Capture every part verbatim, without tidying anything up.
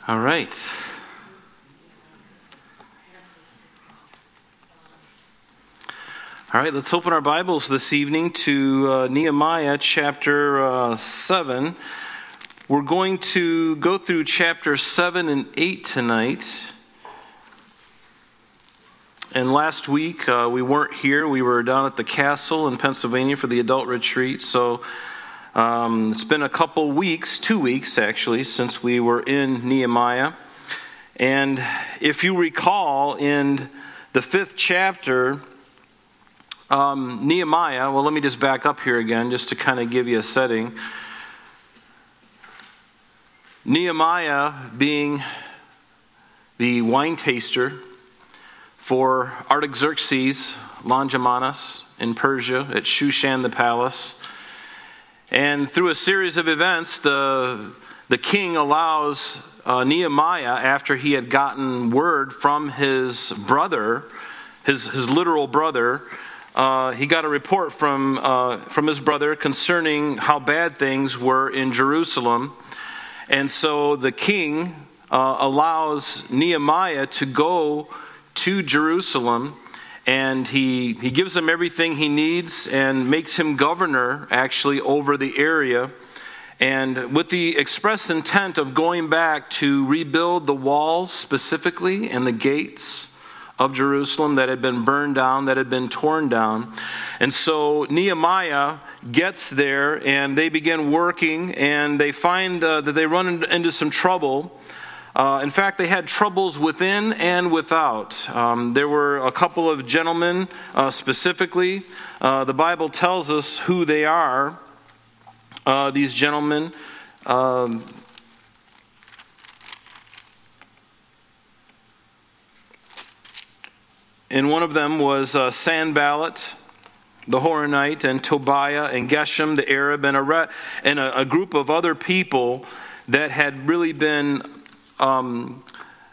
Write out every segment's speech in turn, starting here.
All right. All right, let's open our Bibles this evening to uh, Nehemiah chapter uh, seven. We're going to go through chapter seven and eight tonight. And last week uh, we weren't here. We were down at the castle in Pennsylvania for the adult retreat. So um, it's been a couple weeks, two weeks actually, since we were in Nehemiah. And if you recall, in the fifth chapter, um, Nehemiah, well, let me just back up here again just to kind of give you a setting. Nehemiah being the wine taster for Artaxerxes Longimanus in Persia at Shushan the palace. And through a series of events, the, the king allows uh, Nehemiah, after he had gotten word from his brother, his, his literal brother, uh, he got a report from, uh, from his brother concerning how bad things were in Jerusalem. And so the king uh, allows Nehemiah to go to Jerusalem, and he he gives him everything he needs and makes him governor actually over the area, and with the express intent of going back to rebuild the walls specifically and the gates of Jerusalem that had been burned down, that had been torn down. And so Nehemiah gets there and they begin working, and they find uh, that they run into some trouble. Uh, in fact, they had troubles within and without. Um, there were a couple of gentlemen uh, specifically. Uh, the Bible tells us who they are, uh, these gentlemen. Um, and one of them was uh, Sanballat, the Horonite, and Tobiah, and Geshem, the Arab, and, a, re- and a, a group of other people that had really been Um,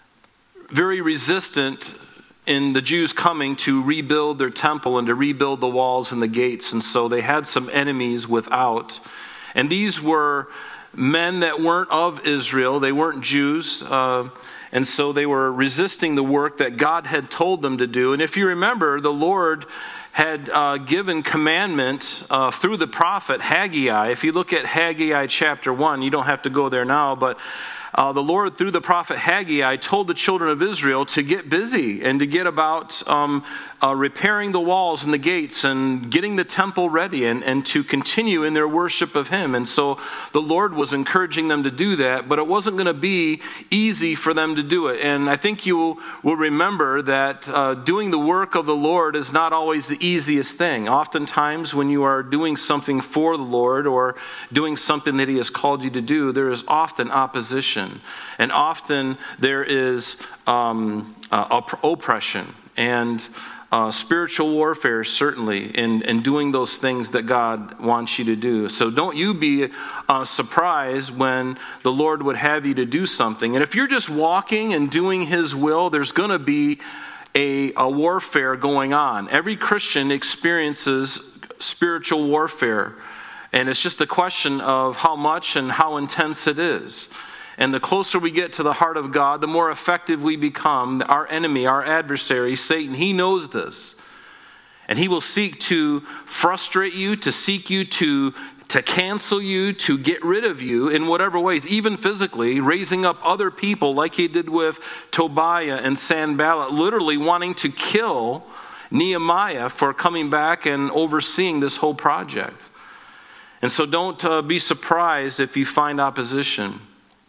very resistant in the Jews coming to rebuild their temple and to rebuild the walls and the gates. And so they had some enemies without. And these were men that weren't of Israel. They weren't Jews. Uh, and so they were resisting the work that God had told them to do. And if you remember, the Lord had uh, given commandment uh, through the prophet Haggai. If you look at Haggai chapter one, you don't have to go there now, but Uh, the Lord, through the prophet Haggai, told the children of Israel to get busy and to get about um, uh, repairing the walls and the gates and getting the temple ready, and, and to continue in their worship of Him. And so the Lord was encouraging them to do that, but it wasn't going to be easy for them to do it. And I think you will remember that uh, doing the work of the Lord is not always the easiest thing. Oftentimes when you are doing something for the Lord or doing something that He has called you to do, there is often opposition. And often there is um, uh, oppression and uh, spiritual warfare, certainly, in, in doing those things that God wants you to do. So don't you be uh, surprised when the Lord would have you to do something. And if you're just walking and doing His will, there's going to be a, a warfare going on. Every Christian experiences spiritual warfare. And it's just a question of how much and how intense it is. And the closer we get to the heart of God, the more effective we become. Our enemy, our adversary, Satan, he knows this. And he will seek to frustrate you, to seek you to, to cancel you, to get rid of you in whatever ways, even physically, raising up other people like he did with Tobiah and Sanballat, literally wanting to kill Nehemiah for coming back and overseeing this whole project. And so don't uh, be surprised if you find opposition.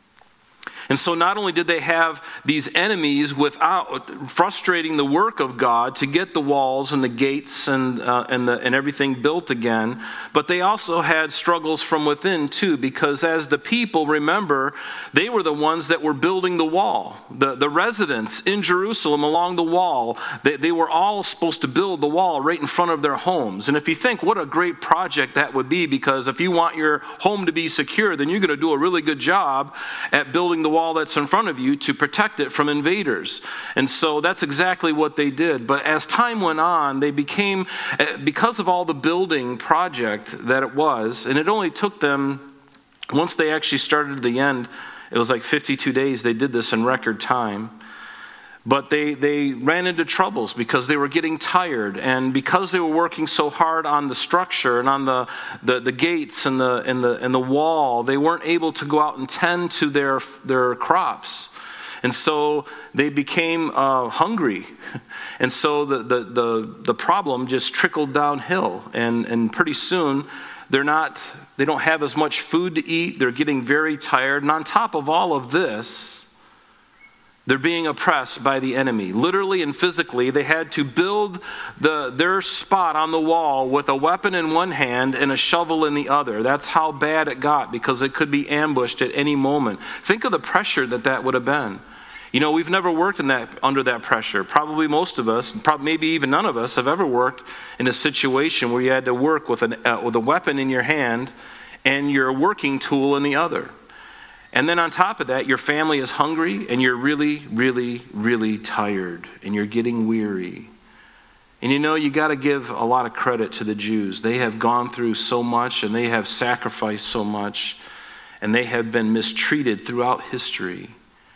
And so not only did they have these enemies without frustrating the work of God to get the walls and the gates and uh, and the and everything built again, but they also had struggles from within too, because as the people, remember, they were the ones that were building the wall. The, the residents in Jerusalem along the wall, they, they were all supposed to build the wall right in front of their homes. And if you think what a great project that would be, because if you want your home to be secure, then you're going to do a really good job at building the wall that's in front of you to protect it from invaders. And so that's exactly what they did. But as time went on, they became, because of all the building project that it was, and it only took them, once they actually started at the end, It was like fifty-two days. They did this in record time. But they, they ran into troubles because they were getting tired, and because they were working so hard on the structure and on the, the, the gates and the, and, the, and the wall, they weren't able to go out and tend to their, their crops. And so they became uh, hungry. And so the, the, the, the problem just trickled downhill, and, and pretty soon they're not, they don't have as much food to eat, they're getting very tired, and on top of all of this, they're being oppressed by the enemy. Literally and physically, they had to build the, their spot on the wall with a weapon in one hand and a shovel in the other. That's how bad it got, because it could be ambushed at any moment. Think of the pressure that that would have been. You know, we've never worked in that under that pressure. Probably most of us, probably maybe even none of us, have ever worked in a situation where you had to work with, an, uh, with a weapon in your hand and your working tool in the other. And then on top of that, your family is hungry, and you're really, really, really tired, and you're getting weary. And you know, you got to give a lot of credit to the Jews. They have gone through so much, and they have sacrificed so much, and they have been mistreated throughout history.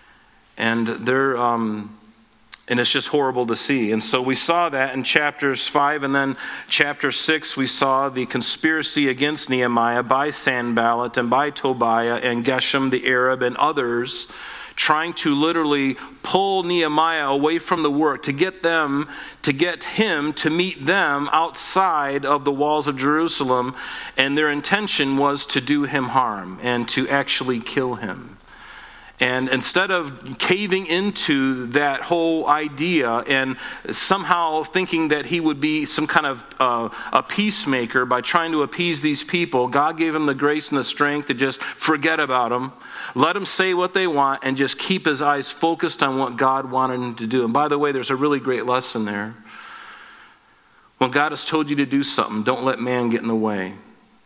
And they're, um, and it's just horrible to see. And so we saw that in chapters five, and then chapter six, we saw the conspiracy against Nehemiah by Sanballat and by Tobiah and Geshem the Arab and others, trying to literally pull Nehemiah away from the work, to get them, to get him to meet them outside of the walls of Jerusalem. And their intention was to do him harm and to actually kill him. And instead of caving into that whole idea and somehow thinking that he would be some kind of uh, a peacemaker by trying to appease these people, God gave him the grace and the strength to just forget about them, let them say what they want, and just keep his eyes focused on what God wanted him to do. And by the way, there's a really great lesson there. When God has told you to do something, don't let man get in the way.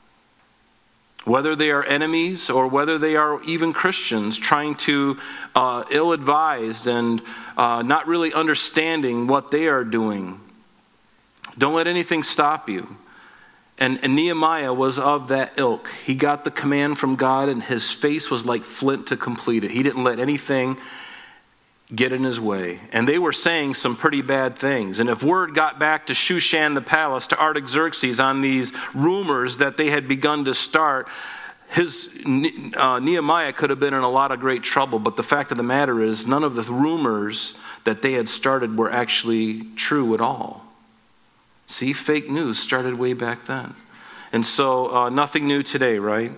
Whether they are enemies or whether they are even Christians trying to uh, ill-advised and uh, not really understanding what they are doing, don't let anything stop you. And, and Nehemiah was of that ilk. He got the command from God, and his face was like flint to complete it. He didn't let anything get in his way. And they were saying some pretty bad things. And if word got back to Shushan the palace, to Artaxerxes, on these rumors that they had begun to start, his uh, Nehemiah could have been in a lot of great trouble. But the fact of the matter is, none of the rumors that they had started were actually true at all. See, fake news started way back then. And so uh, nothing new today, right?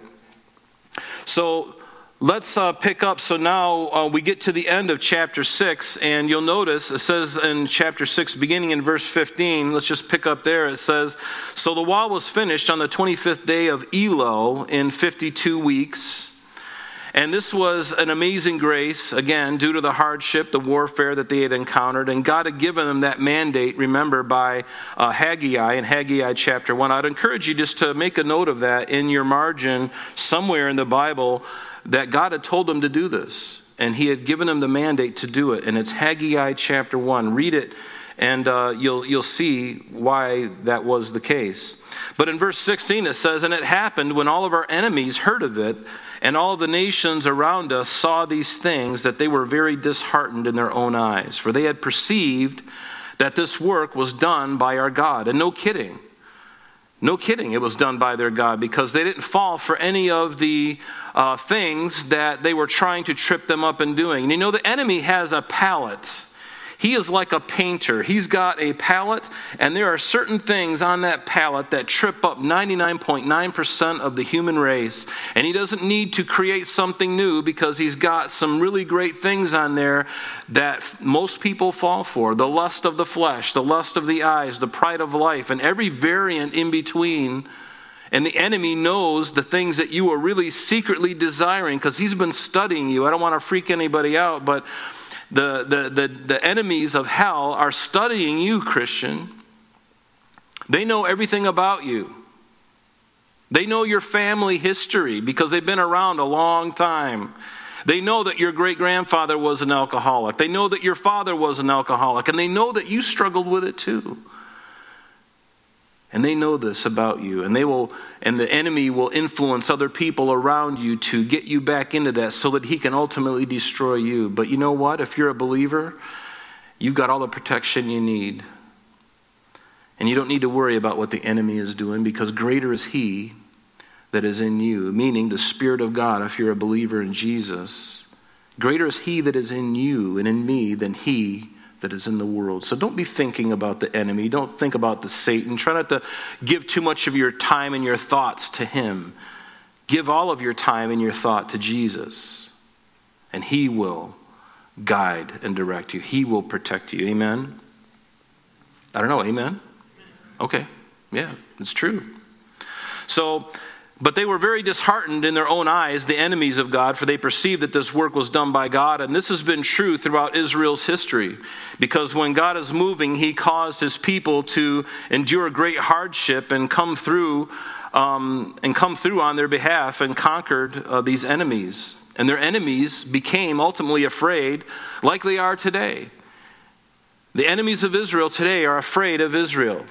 So Let's uh, pick up. So now uh, we get to the end of chapter six, and you'll notice it says in chapter six, beginning in verse fifteen, let's just pick up there. It says, "So the wall was finished on the twenty-fifth day of Elul in fifty-two weeks. And this was an amazing grace, again, due to the hardship, the warfare that they had encountered. And God had given them that mandate, remember, by uh, Haggai in Haggai chapter one. I'd encourage you just to make a note of that in your margin somewhere in the Bible, that God had told them to do this. And he had given them the mandate to do it. And it's Haggai chapter one. Read it, and uh, you'll, you'll see why that was the case. But in verse sixteen it says, "And it happened when all of our enemies heard of it, and all the nations around us saw these things, that they were very disheartened in their own eyes. For they had perceived that this work was done by our God." And no kidding. No kidding, it was done by their God, because they didn't fall for any of the uh, things that they were trying to trip them up in doing. And you know, the enemy has a palette. He is like a painter. He's got a palette, and there are certain things on that palette that trip up ninety-nine point nine percent of the human race. And he doesn't need to create something new, because he's got some really great things on there that most people fall for. The lust of the flesh, the lust of the eyes, the pride of life, and every variant in between. And the enemy knows the things that you are really secretly desiring, because he's been studying you. I don't want to freak anybody out, but The, the, the, the enemies of hell are studying you, Christian. They know everything about you. They know your family history, because they've been around a long time. They know that your great-grandfather was an alcoholic. They know that your father was an alcoholic. And they know that you struggled with it too. And they know this about you. And they will, and the enemy will influence other people around you to get you back into that so that he can ultimately destroy you. But you know what? If you're a believer, you've got all the protection you need. And you don't need to worry about what the enemy is doing, because greater is he that is in you, meaning the Spirit of God, if you're a believer in Jesus. Greater is he that is in you and in me than he that is in the world. So don't be thinking about the enemy. Don't think about the Satan. Try not to give too much of your time and your thoughts to him. Give all of your time and your thought to Jesus, and he will guide and direct you. He will protect you. Amen? I don't know. Amen? Okay. Yeah, it's true. So, but they were very disheartened in their own eyes, the enemies of God, for they perceived that this work was done by God. And this has been true throughout Israel's history, because when God is moving, he caused his people to endure great hardship and come through um, and come through on their behalf and conquered uh, these enemies. And their enemies became ultimately afraid, like they are today. The enemies of Israel today are afraid of Israel.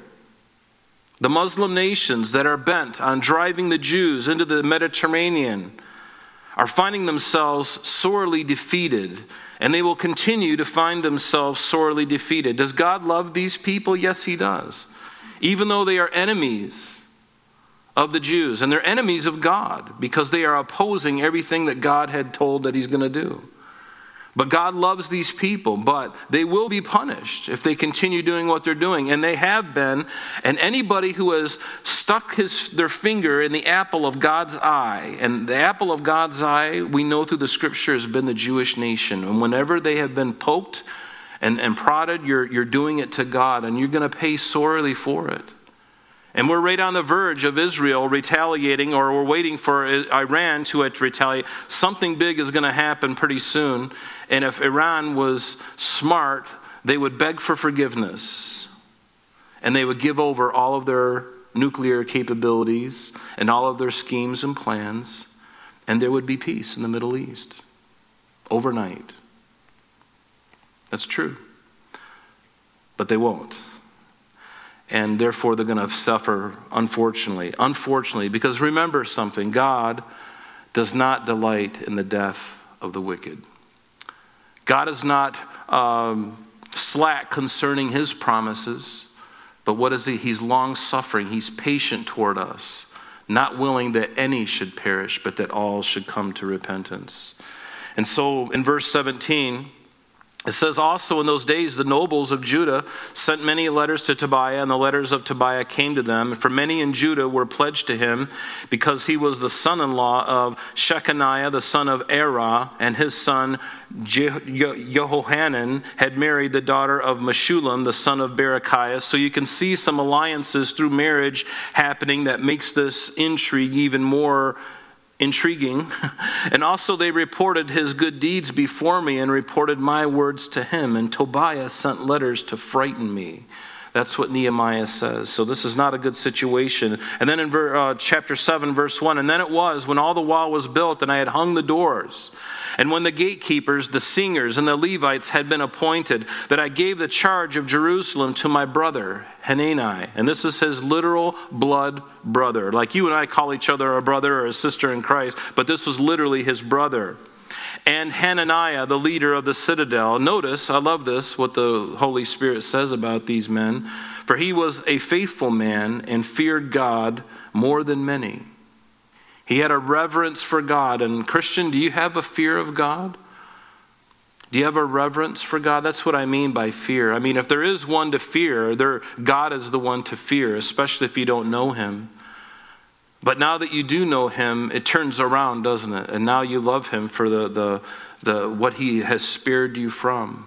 The Muslim nations that are bent on driving the Jews into the Mediterranean are finding themselves sorely defeated, and they will continue to find themselves sorely defeated. Does God love these people? Yes, he does. Even though they are enemies of the Jews, and they're enemies of God because they are opposing everything that God had told that he's going to do. But God loves these people, but they will be punished if they continue doing what they're doing. And they have been. And anybody who has stuck his, their finger in the apple of God's eye, and the apple of God's eye, we know through the scripture, has been the Jewish nation. And whenever they have been poked and, and prodded, you're, you're doing it to God, and you're going to pay sorely for it. And we're right on the verge of Israel retaliating, or we're waiting for Iran to retaliate. Something big is going to happen pretty soon. And if Iran was smart, they would beg for forgiveness. And they would give over all of their nuclear capabilities and all of their schemes and plans. And there would be peace in the Middle East overnight. That's true. But they won't. And therefore they're going to suffer, unfortunately. Unfortunately, because remember something, God does not delight in the death of the wicked. God is not um, slack concerning his promises, but what is he? He's long-suffering. He's patient toward us, not willing that any should perish, but that all should come to repentance. And so in verse seventeen, it says, also in those days the nobles of Judah sent many letters to Tobiah, and the letters of Tobiah came to them. For many in Judah were pledged to him, because he was the son-in-law of Shechaniah, the son of Erah, and his son Je- Je- Jehohanan had married the daughter of Meshullam, the son of Berechiah. So you can see some alliances through marriage happening that makes this intrigue even more intriguing. And also they reported his good deeds before me and reported my words to him. And Tobiah sent letters to frighten me. That's what Nehemiah says. So this is not a good situation. And then in ver, uh, chapter seven, verse one, and then it was when all the wall was built and I had hung the doors, and when the gatekeepers, the singers, and the Levites had been appointed, that I gave the charge of Jerusalem to my brother Hanani. And this is his literal blood brother. Like you and I call each other a brother or a sister in Christ, but this was literally his brother. And Hananiah, the leader of the citadel. Notice, I love this, what the Holy Spirit says about these men. For he was a faithful man and feared God more than many. He had a reverence for God. And Christian, do you have a fear of God? Do you have a reverence for God? That's what I mean by fear. I mean, if there is one to fear, there, God is the one to fear, especially if you don't know him. But now that you do know him, it turns around, doesn't it? And now you love him for the, the, the what he has spared you from.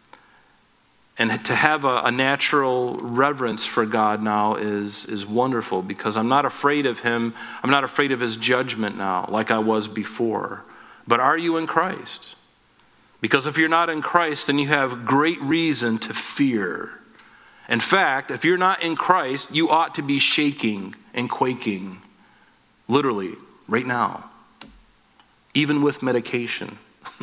And to have a, a natural reverence for God now is, is wonderful, because I'm not afraid of him. I'm not afraid of his judgment now like I was before. But are you in Christ? Because if you're not in Christ, then you have great reason to fear. In fact, if you're not in Christ, you ought to be shaking and quaking. Literally, right now. Even with medication.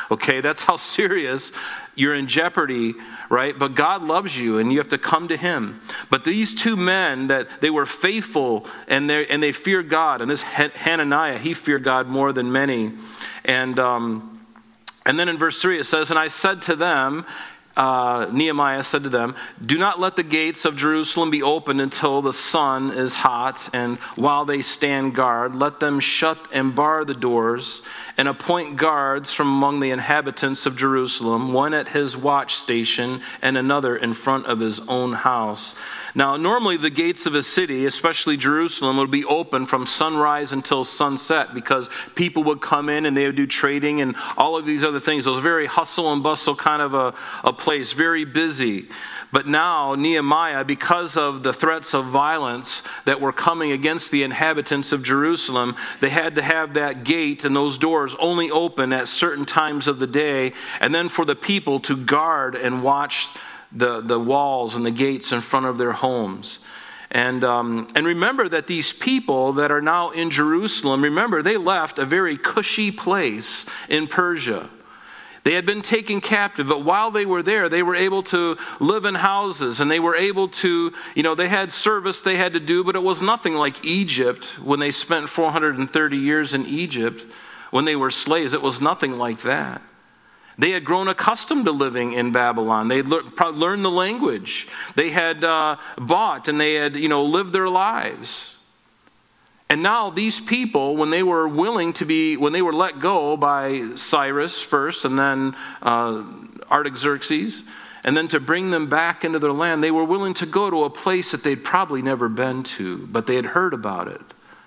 Okay, that's how serious you're in jeopardy, right? But God loves you, and you have to come to him. But these two men, that they were faithful, and they and they feared God. And this Hananiah, he feared God more than many. And um, and then in verse three it says, and I said to them, Uh, Nehemiah said to them, do not let the gates of Jerusalem be opened until the sun is hot, and while they stand guard, let them shut and bar the doors, and appoint guards from among the inhabitants of Jerusalem, one at his watch station and another in front of his own house. Now, normally the gates of a city, especially Jerusalem, would be open from sunrise until sunset, because people would come in and they would do trading and all of these other things. It was a very hustle and bustle kind of a, a place, very busy. But now Nehemiah, because of the threats of violence that were coming against the inhabitants of Jerusalem, they had to have that gate and those doors only open at certain times of the day, and then for the people to guard and watch the, the walls and the gates in front of their homes. And um, and remember that these people that are now in Jerusalem, remember they left a very cushy place in Persia. They had been taken captive, but while they were there, they were able to live in houses, and they were able to, you know, they had service they had to do, but it was nothing like Egypt when they spent four hundred thirty years in Egypt when they were slaves. It was nothing like that. They had grown accustomed to living in Babylon. They had le- learned the language. They had uh, bought and they had, you know, lived their lives. And now these people, when they were willing to be, when they were let go by Cyrus first, and then uh, Artaxerxes, and then to bring them back into their land, they were willing to go to a place that they'd probably never been to, but they had heard about it.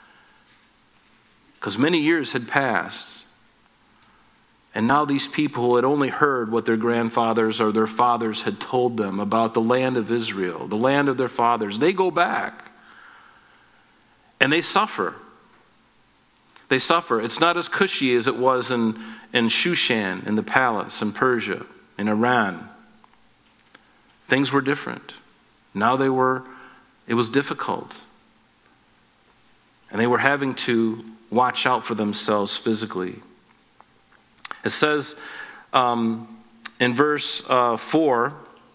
Because many years had passed. And now these people had only heard what their grandfathers or their fathers had told them about the land of Israel, the land of their fathers. They go back and they suffer. They suffer. It's not as cushy as it was in, in Shushan, in the palace, in Persia, in Iran. Things were different. Now they were, it was difficult. And they were having to watch out for themselves physically. It says um, in verse uh, four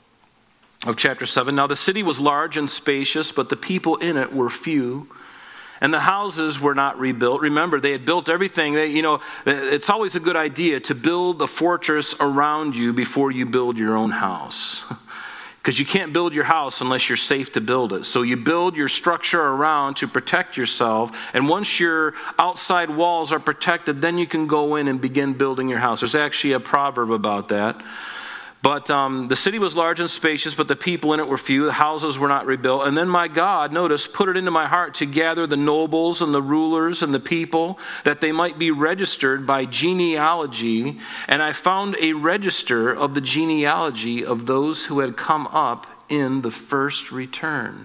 of chapter seven, now the city was large and spacious, but the people in it were few, and the houses were not rebuilt. Remember, they had built everything. They, you know, it's always a good idea to build a fortress around you before you build your own house. Because you can't build your house unless you're safe to build it. So you build your structure around to protect yourself. And once your outside walls are protected, then you can go in and begin building your house. There's actually a proverb about that. But um, the city was large and spacious, but the people in it were few. The houses were not rebuilt. And then my God, notice, put it into my heart to gather the nobles and the rulers and the people, that they might be registered by genealogy. And I found a register of the genealogy of those who had come up in the first return,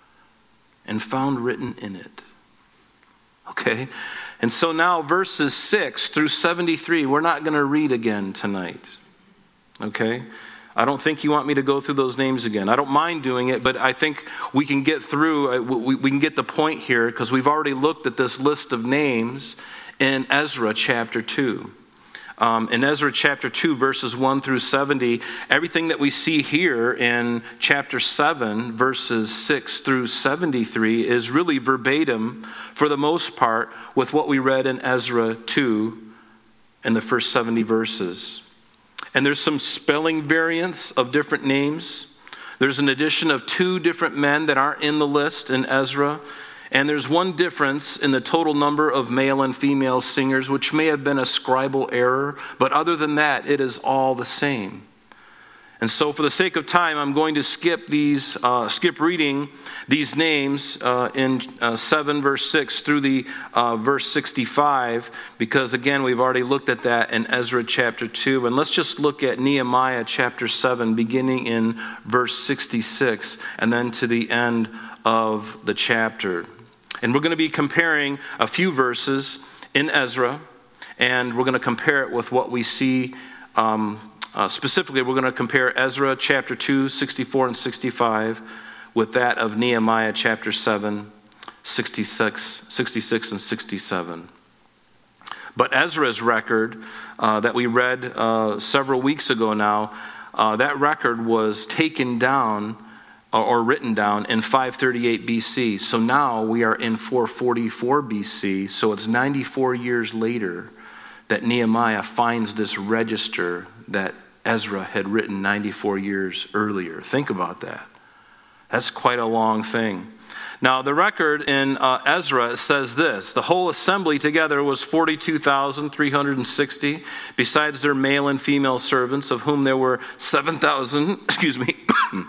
and found written in it. Okay? And so now verses six through seventy-three, we're not going to read again tonight. Okay? I don't think you want me to go through those names again. I don't mind doing it, but I think we can get through, we, we can get the point here, because we've already looked at this list of names in Ezra chapter two. Um, in Ezra chapter two, verses one through seventy, everything that we see here in chapter seven, verses six through seventy-three, is really verbatim, for the most part, with what we read in Ezra two in the first seventy verses. And there's some spelling variants of different names. There's an addition of two different men that aren't in the list in Ezra. And there's one difference in the total number of male and female singers, which may have been a scribal error. But other than that, it is all the same. And so for the sake of time, I'm going to skip these, uh, skip reading these names uh, in uh, seven verse six through the uh, verse sixty-five, because again, we've already looked at that in Ezra chapter two. And let's just look at Nehemiah chapter seven, beginning in verse sixty-six, and then to the end of the chapter. And we're going to be comparing a few verses in Ezra, and we're going to compare it with what we see um, Uh, specifically, we're going to compare Ezra chapter two, sixty-four and sixty-five with that of Nehemiah chapter seven, sixty-six, sixty-six and sixty-seven. But Ezra's record uh, that we read uh, several weeks ago now, uh, that record was taken down or, or written down in five thirty-eight B C. So now we are in four forty-four B C. So it's ninety-four years later that Nehemiah finds this register that Ezra had written ninety-four years earlier. Think about that. That's quite a long thing. Now, the record in uh, Ezra says this: the whole assembly together was forty-two thousand three hundred sixty, besides their male and female servants, of whom there were seven thousand, excuse me,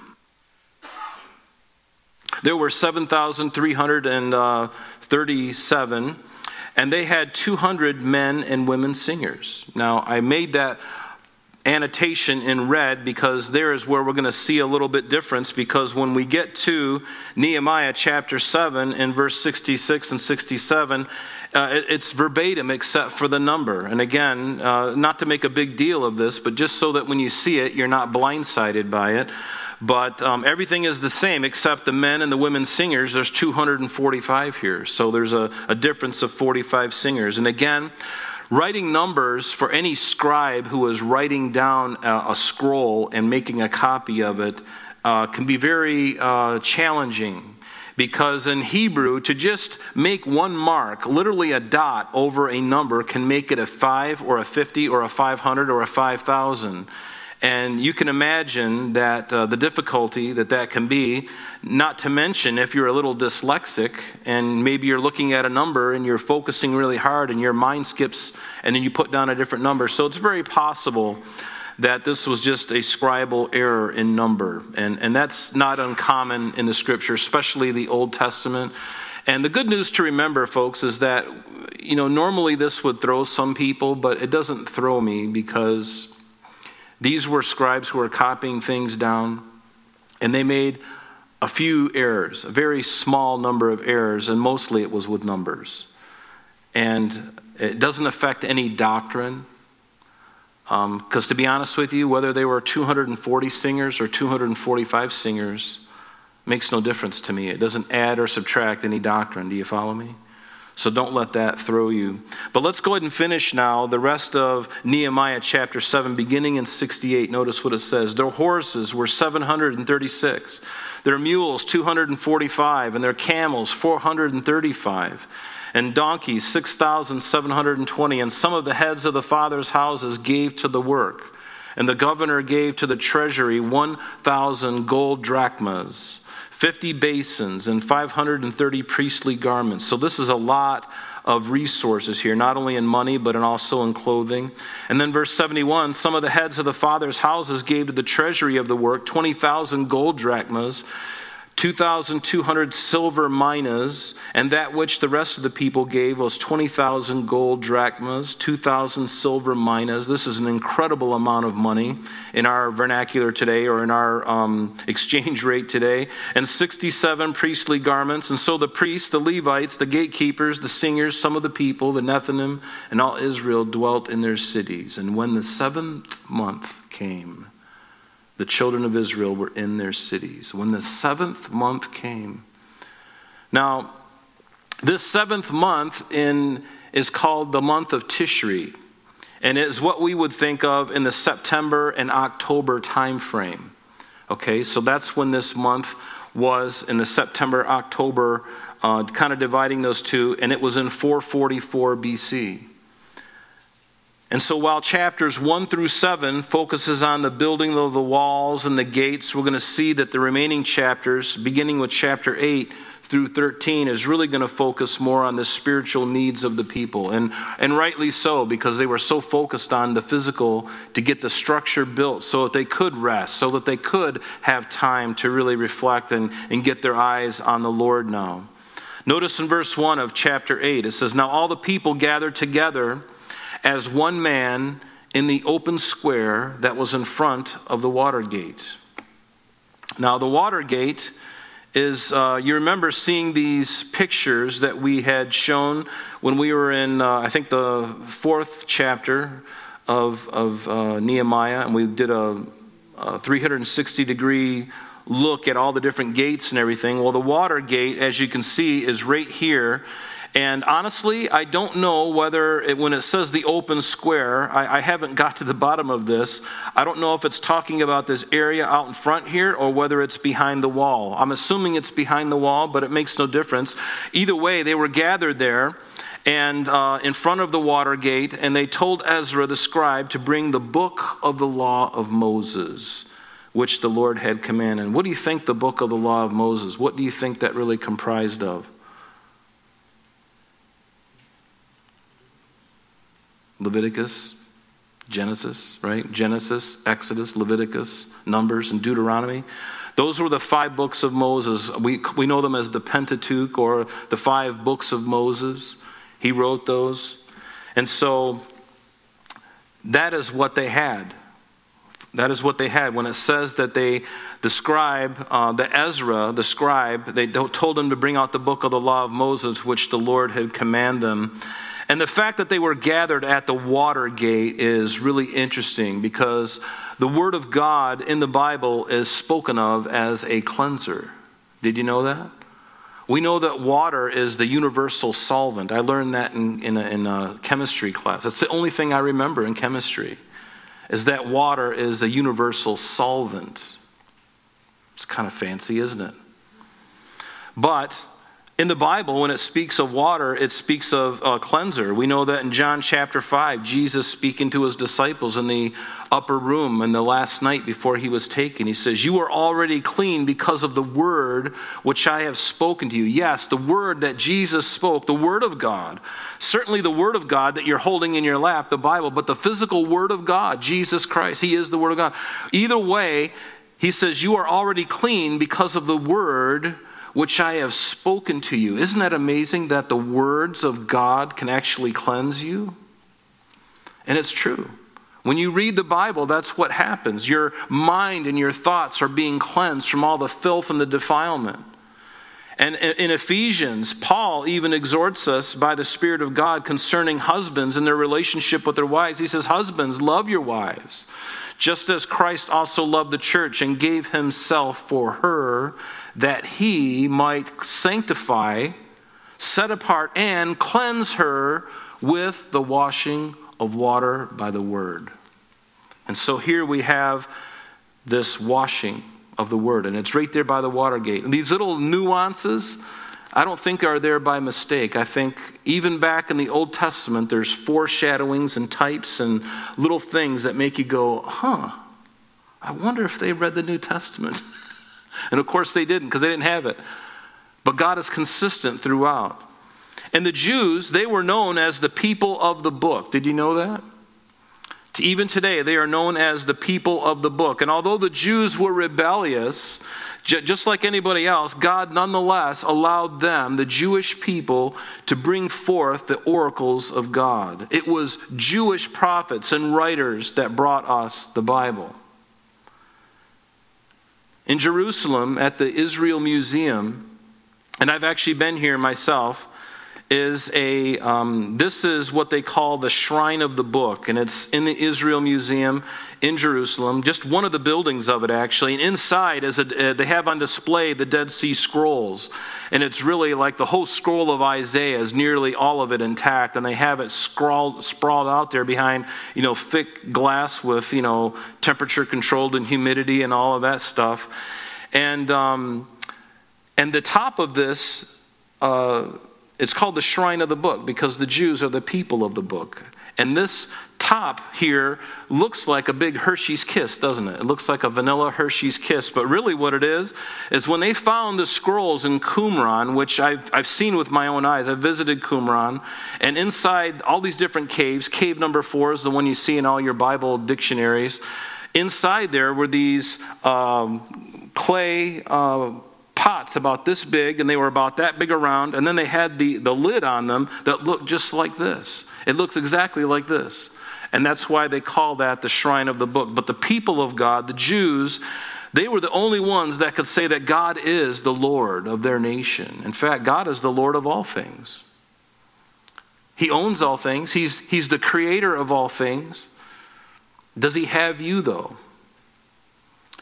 there were seven thousand three hundred thirty-seven, and they had two hundred men and women singers. Now, I made that annotation in red because there is where we're going to see a little bit difference, because when we get to Nehemiah chapter seven in verse sixty-six and sixty-seven, uh, it, it's verbatim except for the number. And again, uh, not to make a big deal of this, but just so that when you see it, you're not blindsided by it. But um, everything is the same except the men and the women singers. There's two hundred forty-five here. So there's a, a difference of forty-five singers. And again, writing numbers for any scribe who is writing down a, a scroll and making a copy of it uh, can be very uh, challenging. Because in Hebrew, to just make one mark, literally a dot over a number, can make it a five or a fifty or a five hundred or a five thousand. And you can imagine that uh, the difficulty that that can be, not to mention if you're a little dyslexic and maybe you're looking at a number and you're focusing really hard and your mind skips and then you put down a different number. So it's very possible that this was just a scribal error in number. And, and that's not uncommon in the Scripture, especially the Old Testament. And the good news to remember, folks, is that, you know, normally this would throw some people, but it doesn't throw me, because these were scribes who were copying things down, and they made a few errors, a very small number of errors, and mostly it was with numbers. And it doesn't affect any doctrine, because um, to be honest with you, whether they were two hundred forty singers or two hundred forty-five singers makes no difference to me. It doesn't add or subtract any doctrine. Do you follow me? So don't let that throw you. But let's go ahead and finish now the rest of Nehemiah chapter seven, beginning in sixty-eight. Notice what it says. Their horses were seven hundred thirty-six, their mules two hundred forty-five, and their camels four hundred thirty-five, and donkeys six thousand seven hundred twenty. And some of the heads of the fathers' houses gave to the work, and the governor gave to the treasury one thousand gold drachmas, fifty basins, and five hundred thirty priestly garments. So this is a lot of resources here, not only in money, but in also in clothing. And then verse seventy-one, some of the heads of the fathers' houses gave to the treasury of the work twenty thousand gold drachmas, two thousand two hundred silver minas, and that which the rest of the people gave was twenty thousand gold drachmas, two thousand silver minas. This is an incredible amount of money in our vernacular today, or in our um, exchange rate today, and sixty-seven priestly garments. And so the priests, the Levites, the gatekeepers, the singers, some of the people, the Nethinim, and all Israel dwelt in their cities. And when the seventh month came, the children of Israel were in their cities. When the seventh month came. Now, this seventh month in is called the month of Tishri, and it is what we would think of in the September and October time frame. Okay, so that's when this month was, in the September, October, uh, kind of dividing those two, and it was in four forty-four B C. And so while chapters one through seven focuses on the building of the walls and the gates, we're going to see that the remaining chapters, beginning with chapter eight through thirteen, is really going to focus more on the spiritual needs of the people. And, and rightly so, because they were so focused on the physical to get the structure built so that they could rest, so that they could have time to really reflect and, and get their eyes on the Lord now. Notice in verse one of chapter eight, it says, "Now all the people gathered together as one man in the open square that was in front of the water gate." Now, the water gate is, uh, you remember seeing these pictures that we had shown when we were in, uh, I think, the fourth chapter of, of uh, Nehemiah, and we did a, a three hundred sixty degree look at all the different gates and everything. Well, the water gate, as you can see, is right here. And honestly, I don't know whether, it, when it says the open square, I, I haven't got to the bottom of this. I don't know if it's talking about this area out in front here or whether it's behind the wall. I'm assuming it's behind the wall, but it makes no difference. Either way, they were gathered there and uh, in front of the water gate, and they told Ezra the scribe to bring the book of the law of Moses, which the Lord had commanded. And what do you think the book of the law of Moses, what do you think that really comprised of? Leviticus, Genesis, right? Genesis, Exodus, Leviticus, Numbers, and Deuteronomy. Those were the five books of Moses. We, we know them as the Pentateuch, or the five books of Moses. He wrote those. And so that is what they had. That is what they had. When it says that they, the scribe, uh, the Ezra, the scribe, they told him to bring out the book of the law of Moses, which the Lord had commanded them. And the fact that they were gathered at the water gate is really interesting, because the word of God in the Bible is spoken of as a cleanser. Did you know that? We know that water is the universal solvent. I learned that in, in, a, in a chemistry class. That's the only thing I remember in chemistry, is that water is a universal solvent. It's kind of fancy, isn't it? But in the Bible, when it speaks of water, it speaks of a cleanser. We know that in John chapter five, Jesus speaking to his disciples in the upper room in the last night before he was taken, he says, "You are already clean because of the word which I have spoken to you." Yes, the word that Jesus spoke, the word of God. Certainly the word of God that you're holding in your lap, the Bible, but the physical word of God, Jesus Christ, he is the word of God. Either way, he says, you are already clean because of the word which I have spoken to you. Isn't that amazing that the words of God can actually cleanse you? And it's true. When you read the Bible, that's what happens. Your mind and your thoughts are being cleansed from all the filth and the defilement. And in Ephesians, Paul even exhorts us by the Spirit of God concerning husbands and their relationship with their wives. He says, "Husbands, love your wives, just as Christ also loved the church and gave himself for her, that he might sanctify, set apart, and cleanse her with the washing of water by the word." And so here we have this washing of the word, and it's right there by the water gate. And these little nuances, I don't think are there by mistake. I think even back in the Old Testament, there's foreshadowings and types and little things that make you go, huh, I wonder if they read the New Testament. And of course they didn't, because they didn't have it. But God is consistent throughout. And the Jews, they were known as the people of the book. Did you know that? Even today, they are known as the people of the book. And although the Jews were rebellious, just like anybody else, God nonetheless allowed them, the Jewish people, to bring forth the oracles of God. It was Jewish prophets and writers that brought us the Bible. In Jerusalem, at the Israel Museum, and I've actually been here myself, is a, um, this is what they call the Shrine of the Book, and it's in the Israel Museum in Jerusalem, just one of the buildings of it actually, and inside is a, uh, they have on display the Dead Sea Scrolls, and it's really like the whole scroll of Isaiah is nearly all of it intact, and they have it scrawled, sprawled out there behind, you know, thick glass with, you know, temperature controlled and humidity and all of that stuff, and um, and the top of this, uh, it's called the Shrine of the Book because the Jews are the people of the book. And this top here looks like a big Hershey's Kiss, doesn't it? It looks like a vanilla Hershey's Kiss. But really what it is, is when they found the scrolls in Qumran, which I've, I've seen with my own eyes. I've visited Qumran. And inside all these different caves, cave number four is the one you see in all your Bible dictionaries. Inside there were these um, clay uh pots about this big, and they were about that big around, and then they had the, the lid on them that looked just like this. It looks exactly like this. And that's why they call that the Shrine of the Book. But the people of God, the Jews, they were the only ones that could say that God is the Lord of their nation. In fact, God is the Lord of all things. He owns all things. He's, he's the creator of all things. Does he have you, though?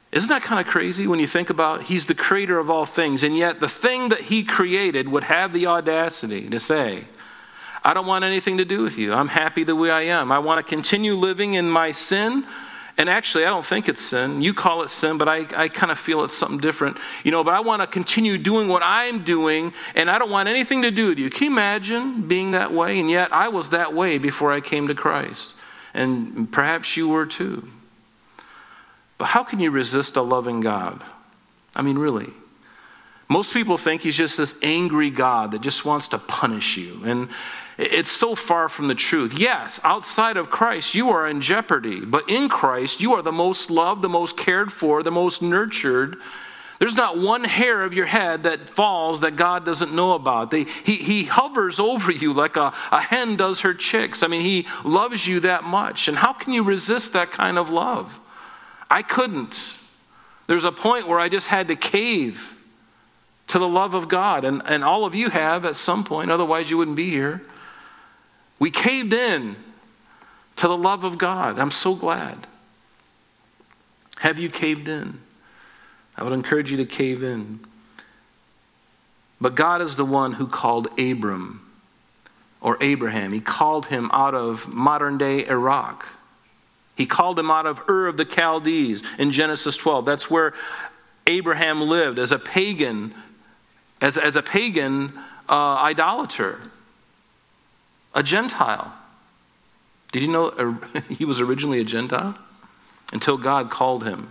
Isn't that kind of crazy when you think about he's the creator of all things, and yet the thing that he created would have the audacity to say, I don't want anything to do with you. I'm happy the way I am. I want to continue living in my sin. And actually, I don't think it's sin. You call it sin, but I, I kind of feel it's something different. You know, but I want to continue doing what I'm doing, and I don't want anything to do with you. Can you imagine being that way? And yet I was that way before I came to Christ. And perhaps you were too. But how can you resist a loving God? I mean, really. Most people think he's just this angry God that just wants to punish you. And it's so far from the truth. Yes, outside of Christ, you are in jeopardy. But in Christ, you are the most loved, the most cared for, the most nurtured. There's not one hair of your head that falls that God doesn't know about. They, he, he hovers over you like a, a hen does her chicks. I mean, he loves you that much. And how can you resist that kind of love? I couldn't. There's a point where I just had to cave to the love of God. And, and all of you have at some point, otherwise you wouldn't be here. We caved in to the love of God. I'm so glad. Have you caved in? I would encourage you to cave in. But God is the one who called Abram, or Abraham. He called him out of modern day Iraq. He called him out of Ur of the Chaldees in Genesis twelve. That's where Abraham lived as a pagan, as, as a pagan uh, idolater. A Gentile. Did you know he was originally a Gentile? Until God called him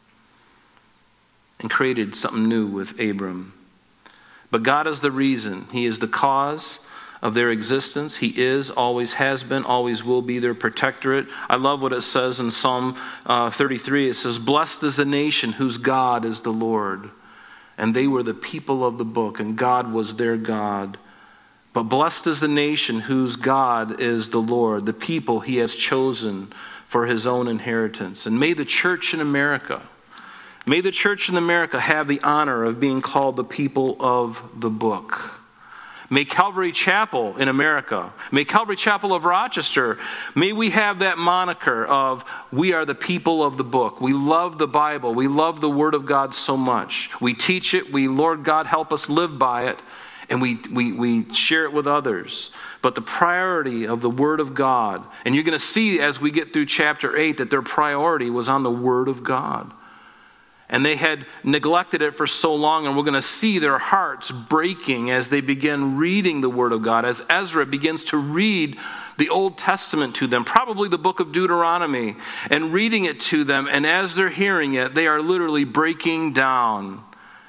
and created something new with Abram. But God is the reason. He is the cause of their existence. He is, always has been, always will be their protectorate. I love what it says in Psalm uh, thirty-three. It says, blessed is the nation whose God is the Lord. And they were the people of the book, and God was their God. But blessed is the nation whose God is the Lord, the people he has chosen for his own inheritance. And may the church in America, may the church in America have the honor of being called the people of the book. May Calvary Chapel in America, may Calvary Chapel of Rochester, may we have that moniker of we are the people of the book. We love the Bible. We love the Word of God so much. We teach it. We, Lord God, help us live by it. And we, we, we share it with others. But the priority of the Word of God, and you're going to see as we get through chapter eight that their priority was on the Word of God. And they had neglected it for so long, and we're going to see their hearts breaking as they begin reading the Word of God, as Ezra begins to read the Old Testament to them, probably the book of Deuteronomy, and reading it to them. And as they're hearing it, they are literally breaking down,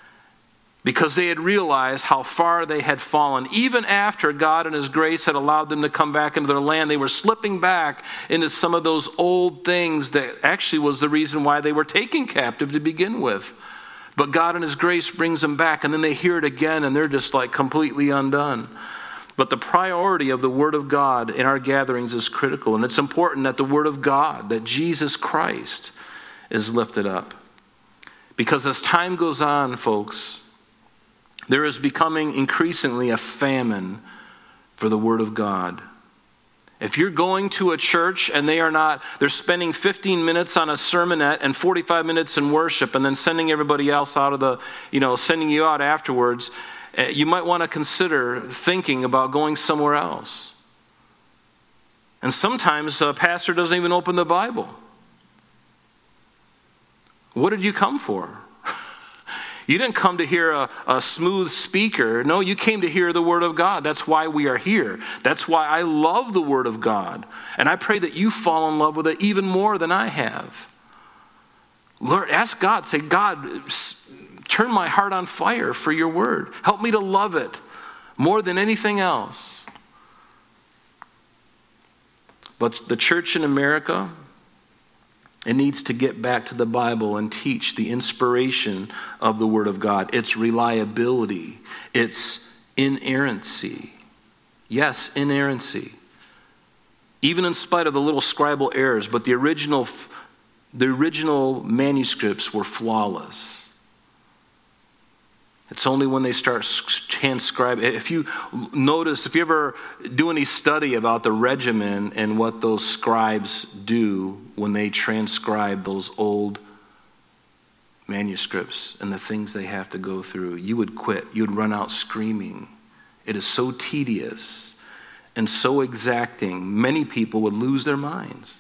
because they had realized how far they had fallen. Even after God in his grace had allowed them to come back into their land, they were slipping back into some of those old things that actually was the reason why they were taken captive to begin with. But God in his grace brings them back, and then they hear it again, and they're just like completely undone. But the priority of the Word of God in our gatherings is critical, and it's important that the Word of God, that Jesus Christ, is lifted up. Because as time goes on, folks, there is becoming increasingly a famine for the Word of God. If you're going to a church and they are not, they're spending fifteen minutes on a sermonette and forty-five minutes in worship and then sending everybody else out of the, you know, sending you out afterwards, you might want to consider thinking about going somewhere else. And sometimes a pastor doesn't even open the Bible. What did you come for? You didn't come to hear a, a smooth speaker. No, you came to hear the Word of God. That's why we are here. That's why I love the Word of God. And I pray that you fall in love with it even more than I have. Lord, ask God, say, God, turn my heart on fire for your Word. Help me to love it more than anything else. But the church in America, it needs to get back to the Bible and teach the inspiration of the Word of God, its reliability, its inerrancy. Yes, inerrancy. Even in spite of the little scribal errors, but the original, the original manuscripts were flawless. It's only when they start transcribing. If you notice, if you ever do any study about the regimen and what those scribes do when they transcribe those old manuscripts and the things they have to go through, you would quit. You would run out screaming. It is so tedious and so exacting. Many people would lose their minds.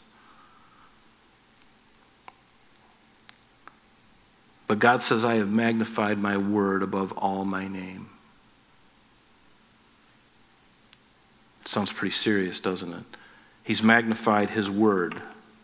But God says, I have magnified my word above all my name. It sounds pretty serious, doesn't it? He's magnified his word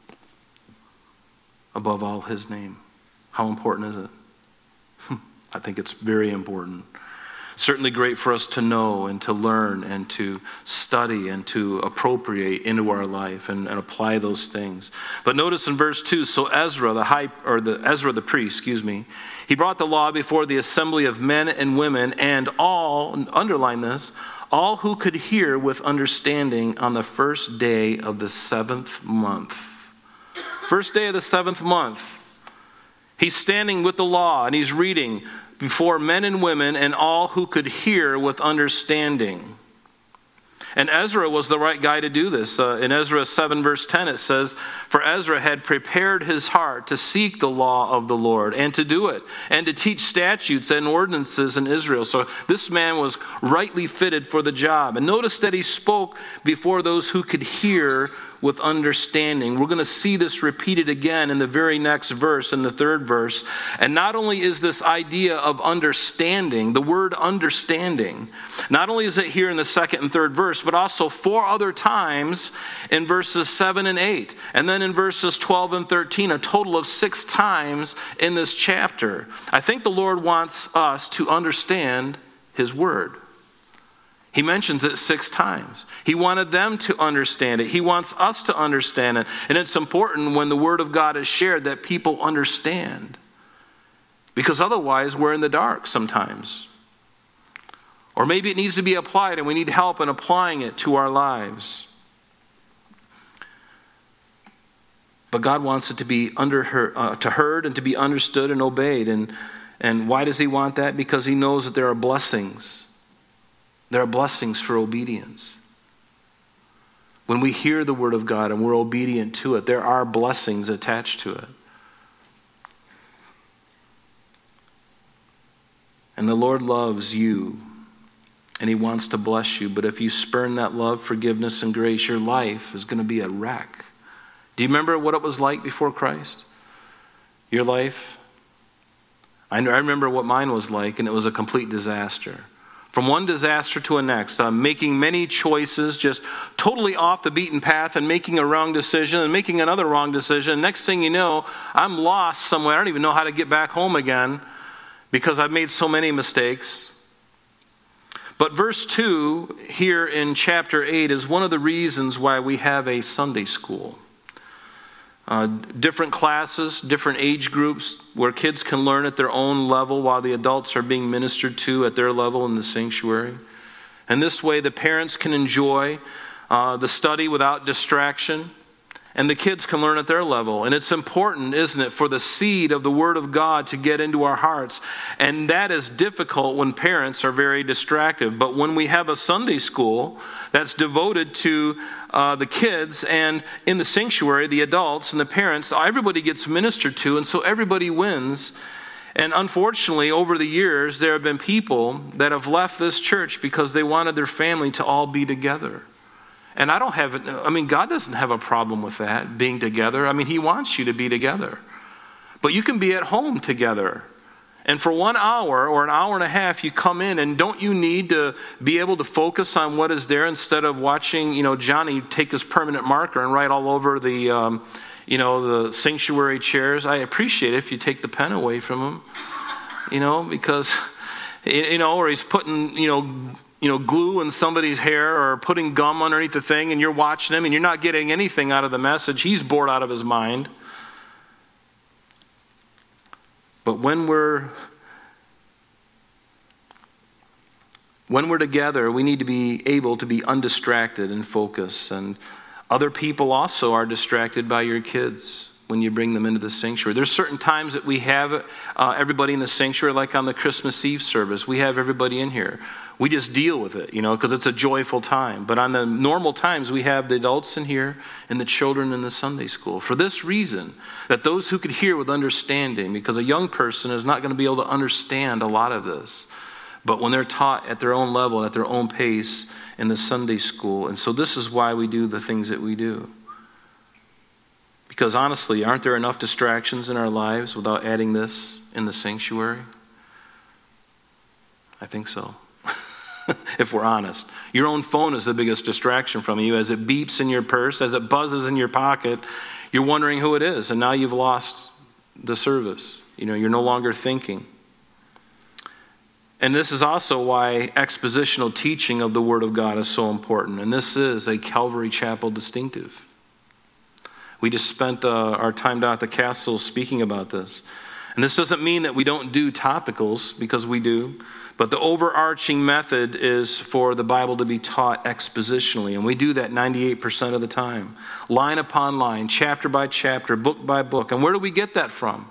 above all his name. How important is it? I think it's very important. Certainly great for us to know and to learn and to study and to appropriate into our life and, and apply those things. But notice in verse two, so Ezra the high or the Ezra the priest, excuse me, he brought the law before the assembly of men and women and all, underline this, all who could hear with understanding on the first day of the seventh month. First day of the seventh month. He's standing with the law and he's reading before men and women and all who could hear with understanding. And Ezra was the right guy to do this. Uh, in Ezra seven verse ten it says, for Ezra had prepared his heart to seek the law of the Lord and to do it and to teach statutes and ordinances in Israel. So this man was rightly fitted for the job. And notice that he spoke before those who could hear with understanding. We're going to see this repeated again in the very next verse, in the third verse. And not only is this idea of understanding, the word understanding, not only is it here in the second and third verse, but also four other times in verses seven and eight. And then in verses twelve and thirteen, a total of six times in this chapter. I think the Lord wants us to understand his word. He mentions it six times. He wanted them to understand it. He wants us to understand it. And it's important when the word of God is shared that people understand. Because otherwise we're in the dark sometimes. Or maybe it needs to be applied and we need help in applying it to our lives. But God wants it to be under her, uh, to heard and to be understood and obeyed. And, and why does he want that? Because he knows that there are blessings. There are blessings for obedience. When we hear the word of God and we're obedient to it, there are blessings attached to it. And the Lord loves you, and he wants to bless you. But if you spurn that love, forgiveness, and grace, your life is going to be a wreck. Do you remember what it was like before Christ? Your life? I remember what mine was like, and it was a complete disaster. From one disaster to the next, uh, making many choices, just totally off the beaten path and making a wrong decision and making another wrong decision. Next thing you know, I'm lost somewhere. I don't even know how to get back home again because I've made so many mistakes. But verse two here in chapter eight is one of the reasons why we have a Sunday school. Uh, different classes, different age groups where kids can learn at their own level while the adults are being ministered to at their level in the sanctuary. And this way the parents can enjoy uh, the study without distraction, and the kids can learn at their level. And it's important, isn't it, for the seed of the Word of God to get into our hearts. And that is difficult when parents are very distracted. But when we have a Sunday school that's devoted to uh, the kids, and in the sanctuary, the adults and the parents, everybody gets ministered to, and so everybody wins. And unfortunately, over the years, there have been people that have left this church because they wanted their family to all be together. And I don't have, I mean, God doesn't have a problem with that, being together. I mean, he wants you to be together. But you can be at home together. And for one hour or an hour and a half, you come in, and don't you need to be able to focus on what is there instead of watching, you know, Johnny take his permanent marker and write all over the, um, you know, the sanctuary chairs? I appreciate it if you take the pen away from him, you know, because, you know, or he's putting, you know, you know, glue in somebody's hair or putting gum underneath the thing, and you're watching him and you're not getting anything out of the message. He's bored out of his mind. But when we're when we're together, we need to be able to be undistracted and focus. And other people also are distracted by your kids. when you bring them into the sanctuary. There's certain times that we have uh, everybody in the sanctuary, like on the Christmas Eve service. We have everybody in here. We just deal with it, you know, because it's a joyful time. But on the normal times, we have the adults in here and the children in the Sunday school. For this reason, that those who could hear with understanding, because a young person is not going to be able to understand a lot of this. But when they're taught at their own level and at their own pace in the Sunday school. And so this is why we do the things that we do. Because honestly, aren't there enough distractions in our lives without adding this in the sanctuary? I think so. If we're honest. Your own phone is the biggest distraction from you. As it beeps in your purse, as it buzzes in your pocket, you're wondering who it is. And now you've lost the service. You know, you're no longer thinking. And this is also why expositional teaching of the Word of God is so important. And this is a Calvary Chapel distinctive. We just spent uh, our time down at the castle speaking about this. And this doesn't mean that we don't do topicals, because we do. But the overarching method is for the Bible to be taught expositionally. And we do that ninety-eight percent of the time. Line upon line, chapter by chapter, book by book. And where do we get that from?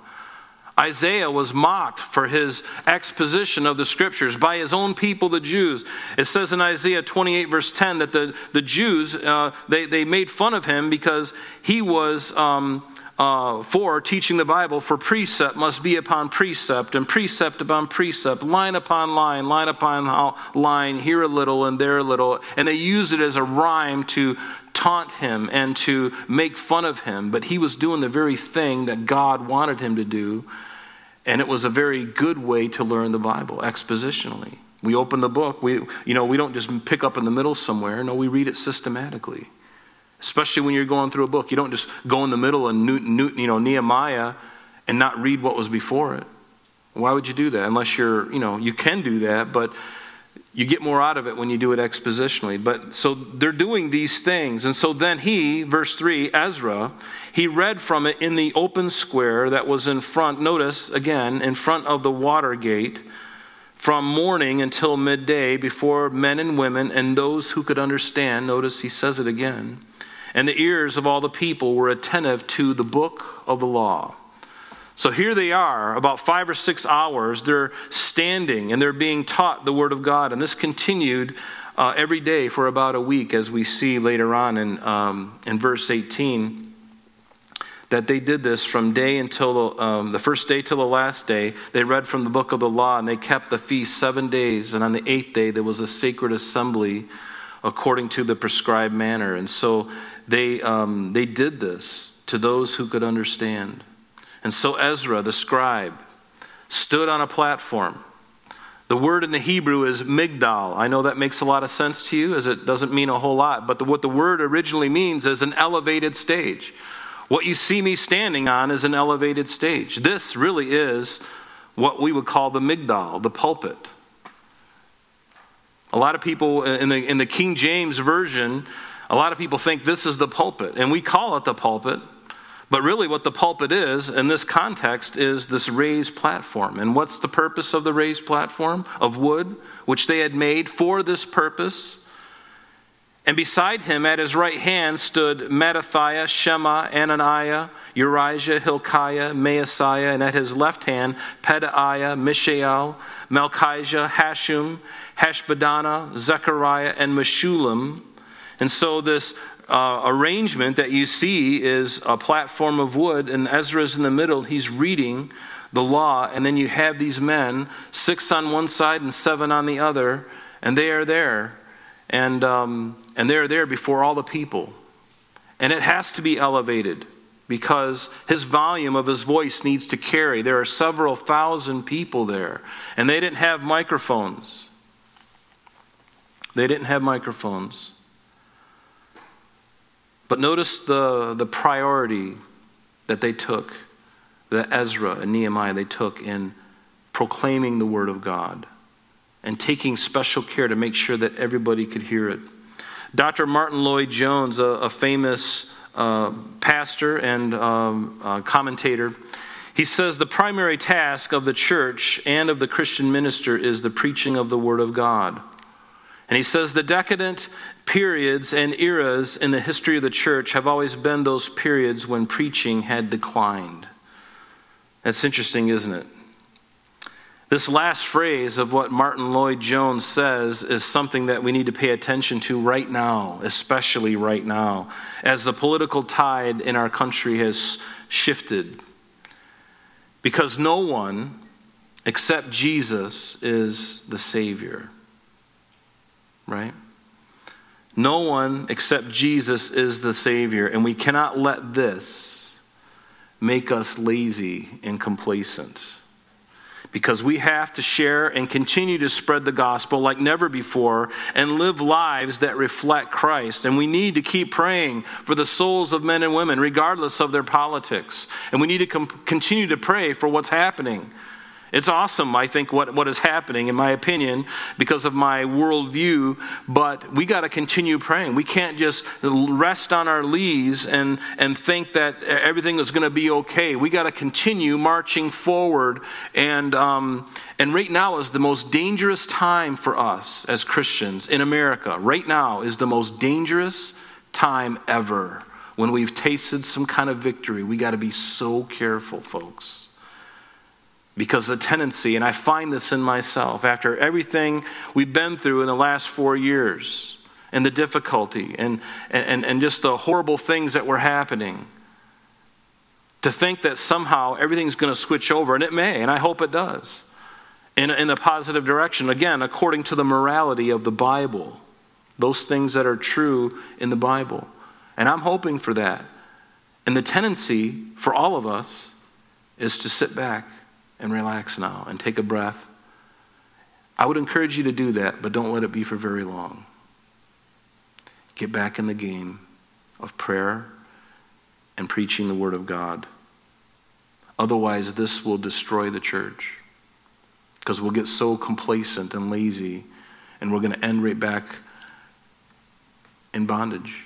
Isaiah was mocked for his exposition of the scriptures by his own people, the Jews. It says in Isaiah twenty-eight verse ten that the, the Jews, uh, they, they made fun of him because he was um, uh, for teaching the Bible, for precept must be upon precept and precept upon precept, line upon line, line upon line, here a little and there a little. And they use it as a rhyme to taunt him and to make fun of him. But he was doing the very thing that God wanted him to do. And it was a very good way to learn the Bible, expositionally. We open the book. We, you know, we don't just pick up in the middle somewhere. No, we read it systematically. Especially when you're going through a book. You don't just go in the middle and, you know, Nehemiah and not read what was before it. Why would you do that? Unless you're, you know, you can do that, but you get more out of it when you do it expositionally. But so they're doing these things. And so then he, verse three, Ezra, he read from it in the open square that was in front, notice again, in front of the water gate, from morning until midday, before men and women and those who could understand. Notice he says it again. And the ears of all the people were attentive to the book of the law. So here they are, about five or six hours, they're standing and they're being taught the Word of God. And this continued uh, every day for about a week, as we see later on in, um, in verse eighteen, that they did this from day until um, the first day till the last day. They read from the book of the law, and they kept the feast seven days. And on the eighth day, there was a sacred assembly according to the prescribed manner. And so they um, they did this to those who could understand. And so Ezra, the scribe, stood on a platform. The word in the Hebrew is migdal. I know that makes a lot of sense to you, as it doesn't mean a whole lot. But the, what the word originally means is an elevated stage. What you see me standing on is an elevated stage. This really is what we would call the migdal, the pulpit. A lot of people in the in the King James Version, a lot of people think this is the pulpit, and we call it the pulpit. But really what the pulpit is, in this context, is this raised platform. And what's the purpose of the raised platform? Of wood, which they had made for this purpose. And beside him at his right hand stood Mattathiah, Shema, Ananiah, Urijah, Hilkiah, Maaseiah, and at his left hand Pedaiah, Mishael, Malchijah, Hashum, Hashbaddanah, Zechariah, and Meshullam. And so this uh, arrangement that you see is a platform of wood, and Ezra's in the middle. He's reading the law, and then you have these men, six on one side and seven on the other, and they are there. And um, and they're there before all the people. And it has to be elevated because his volume of his voice needs to carry. There are several thousand people there. And they didn't have microphones. They didn't have microphones. But notice the, the priority that they took, that Ezra and Nehemiah, they took in proclaiming the Word of God and taking special care to make sure that everybody could hear it. Doctor Martin Lloyd-Jones, a, a famous uh, pastor and um, uh, commentator, he says the primary task of the church and of the Christian minister is the preaching of the Word of God. And he says the decadent periods and eras in the history of the church have always been those periods when preaching had declined. That's interesting, isn't it? This last phrase of what Martin Lloyd-Jones says is something that we need to pay attention to right now, especially right now, as the political tide in our country has shifted. Because no one except Jesus is the Savior. Right? No one except Jesus is the Savior, and we cannot let this make us lazy and complacent. Because we have to share and continue to spread the gospel like never before and live lives that reflect Christ. And we need to keep praying for the souls of men and women, regardless of their politics. And we need to com- continue to pray for what's happening. It's awesome, I think, what, what is happening, in my opinion, because of my worldview, but we got to continue praying. We can't just rest on our lees and, and think that everything is going to be okay. We got to continue marching forward, and, um, and right now is the most dangerous time for us as Christians in America. Right now is the most dangerous time ever. When we've tasted some kind of victory, we got to be so careful, folks. Because the tendency, and I find this in myself, after everything we've been through in the last four years, and the difficulty, and, and, and just the horrible things that were happening, to think that somehow everything's going to switch over, and it may, and I hope it does, in, in the positive direction, again, according to the morality of the Bible, those things that are true in the Bible. And I'm hoping for that. And the tendency for all of us is to sit back and relax now and take a breath. I would encourage you to do that, but don't let it be for very long. Get back in the game of prayer and preaching the Word of God. Otherwise, this will destroy the church, because we'll get so complacent and lazy, and we're going to end right back in bondage.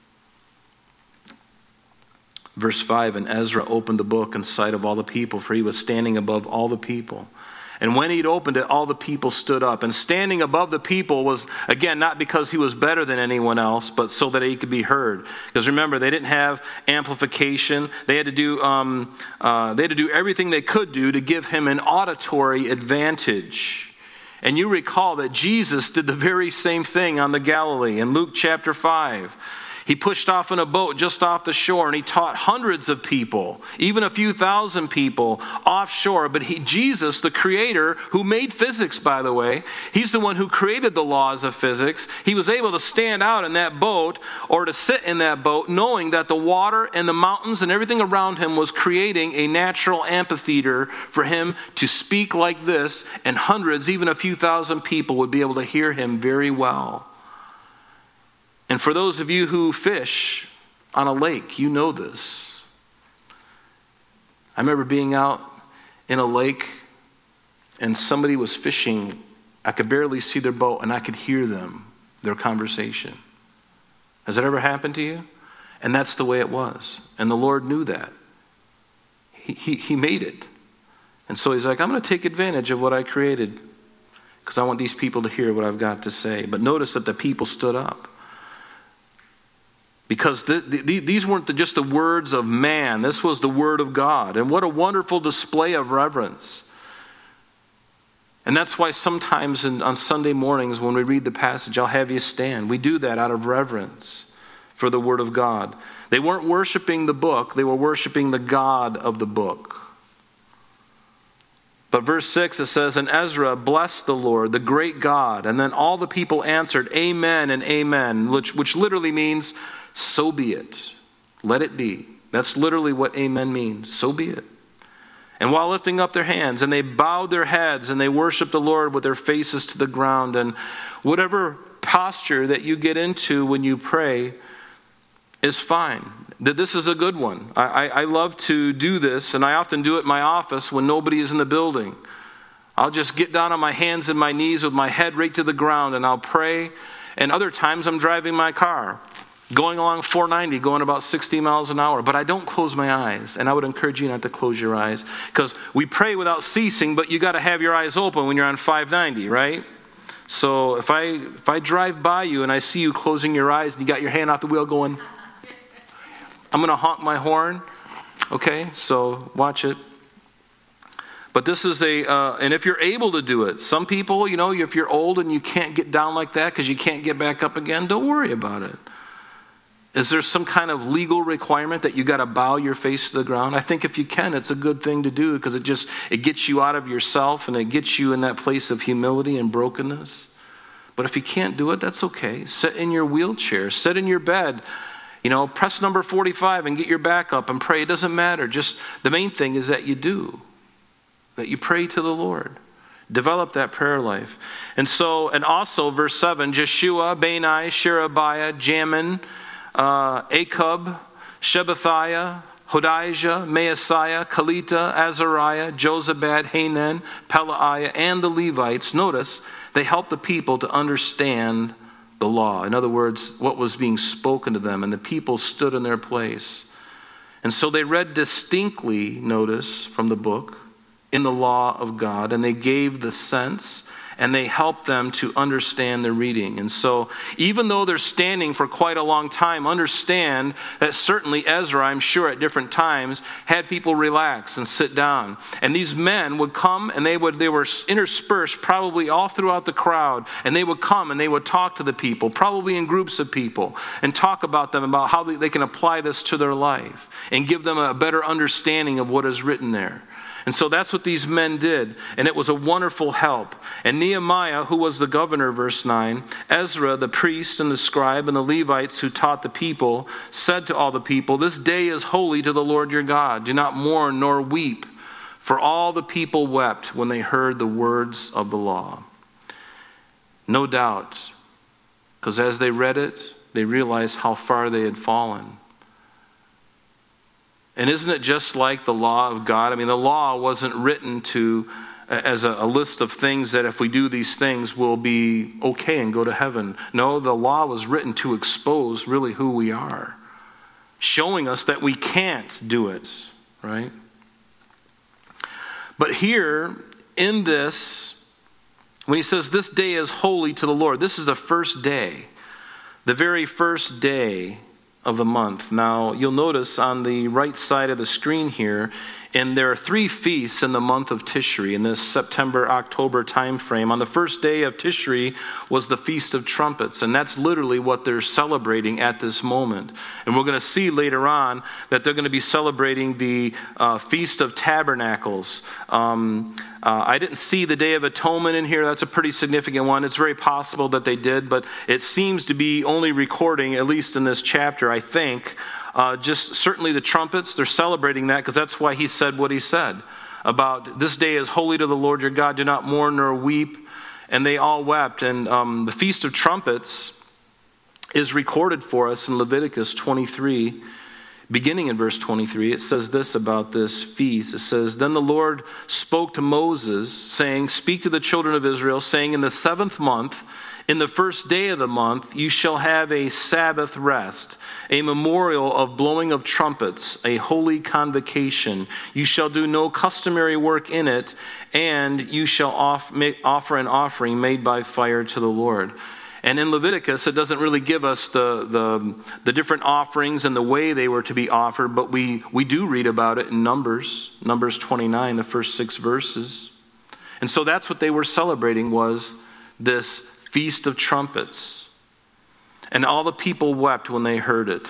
Verse five, and Ezra opened the book in sight of all the people, for he was standing above all the people. And when he'd opened it, all the people stood up. And standing above the people was, again, not because he was better than anyone else, but so that he could be heard. Because remember, they didn't have amplification. They had to do, um, uh, they had to do everything they could do to give him an auditory advantage. And you recall that Jesus did the very same thing on the Galilee in Luke chapter five. He pushed off in a boat just off the shore, and he taught hundreds of people, even a few thousand people offshore. But he, Jesus, the creator, who made physics, by the way, he's the one who created the laws of physics. He was able to stand out in that boat, or to sit in that boat, knowing that the water and the mountains and everything around him was creating a natural amphitheater for him to speak like this, and hundreds, even a few thousand people would be able to hear him very well. And for those of you who fish on a lake, you know this. I remember being out in a lake and somebody was fishing. I could barely see their boat and I could hear them, their conversation. Has that ever happened to you? And that's the way it was. And the Lord knew that. He, he, he made it. And so he's like, I'm going to take advantage of what I created because I want these people to hear what I've got to say. But notice that the people stood up. Because the, the, these weren't the, just the words of man. This was the word of God. And what a wonderful display of reverence. And that's why sometimes in, on Sunday mornings when we read the passage, I'll have you stand. We do that out of reverence for the word of God. They weren't worshiping the book. They were worshiping the God of the book. But verse six, it says, and Ezra blessed the Lord, the great God. And then all the people answered, amen and amen, which, which literally means, so be it. Let it be. That's literally what amen means. So be it. And while lifting up their hands, and they bowed their heads, and they worshiped the Lord with their faces to the ground. And whatever posture that you get into when you pray is fine. That this is a good one. I, I, I love to do this, and I often do it in my office when nobody is in the building. I'll just get down on my hands and my knees with my head right to the ground, and I'll pray. And other times I'm driving my car, going along four ninety, going about sixty miles an hour. But I don't close my eyes. And I would encourage you not to close your eyes. Because we pray without ceasing, but you got to have your eyes open when you're on five ninety, right? So if I if I drive by you and I see you closing your eyes and you got your hand off the wheel going, I'm going to honk my horn. Okay, so watch it. But this is a, uh, and if you're able to do it, some people, you know, if you're old and you can't get down like that because you can't get back up again, don't worry about it. Is there some kind of legal requirement that you got to bow your face to the ground? I think if you can, it's a good thing to do because it just, it gets you out of yourself and it gets you in that place of humility and brokenness. But if you can't do it, that's okay. Sit in your wheelchair, sit in your bed, you know, press number forty-five and get your back up and pray. It doesn't matter. Just the main thing is that you do, that you pray to the Lord. Develop that prayer life. And so, and also verse seven, Jeshua, Bani, Sherebiah, Jamin, Uh, Akub, Shebathiah, Hodijah, Maaseiah, Kelita, Azariah, Jozabad, Hanan, Pelaiah, and the Levites. Notice, they helped the people to understand the law. In other words, what was being spoken to them, and the people stood in their place. And so they read distinctly, notice, from the book, in the law of God, and they gave the sense, and they help them to understand the reading. And so even though they're standing for quite a long time, understand that certainly Ezra, I'm sure at different times, had people relax and sit down. And these men would come and they would they were interspersed probably all throughout the crowd. And they would come and they would talk to the people, probably in groups of people, and talk about them, about how they can apply this to their life and give them a better understanding of what is written there. And so that's what these men did, and it was a wonderful help. And Nehemiah, who was the governor, verse nine, Ezra, the priest and the scribe, and the Levites who taught the people, said to all the people, "This day is holy to the Lord your God. Do not mourn nor weep." For all the people wept when they heard the words of the law. No doubt, because as they read it, they realized how far they had fallen. And isn't it just like the law of God? I mean, the law wasn't written to as a, a list of things that if we do these things, we'll be okay and go to heaven. No, the law was written to expose really who we are, showing us that we can't do it, right? But here in this, when he says this day is holy to the Lord, this is the first day, the very first day of the month. Now, you'll notice on the right side of the screen here, and there are three feasts in the month of Tishri in this September-October time frame. On the first day of Tishri was the Feast of Trumpets, and that's literally what they're celebrating at this moment. And we're going to see later on that they're going to be celebrating the uh, Feast of Tabernacles. Um, uh, I didn't see the Day of Atonement in here. That's a pretty significant one. It's very possible that they did, but it seems to be only recording, at least in this chapter, I think, Uh, just certainly the trumpets. They're celebrating that because that's why he said what he said about this day is holy to the Lord your God. Do not mourn nor weep. And they all wept. And um, the Feast of Trumpets is recorded for us in Leviticus twenty-three, beginning in verse twenty-three. It says this about this feast. It says, "Then the Lord spoke to Moses, saying, Speak to the children of Israel, saying, in the seventh month, in the first day of the month, you shall have a Sabbath rest, a memorial of blowing of trumpets, a holy convocation. You shall do no customary work in it, and you shall off, make, offer an offering made by fire to the Lord." And in Leviticus, it doesn't really give us the, the, the different offerings and the way they were to be offered, but we, we do read about it in Numbers, Numbers twenty-nine, the first six verses. And so that's what they were celebrating, was this Feast of Trumpets. And all the people wept when they heard it.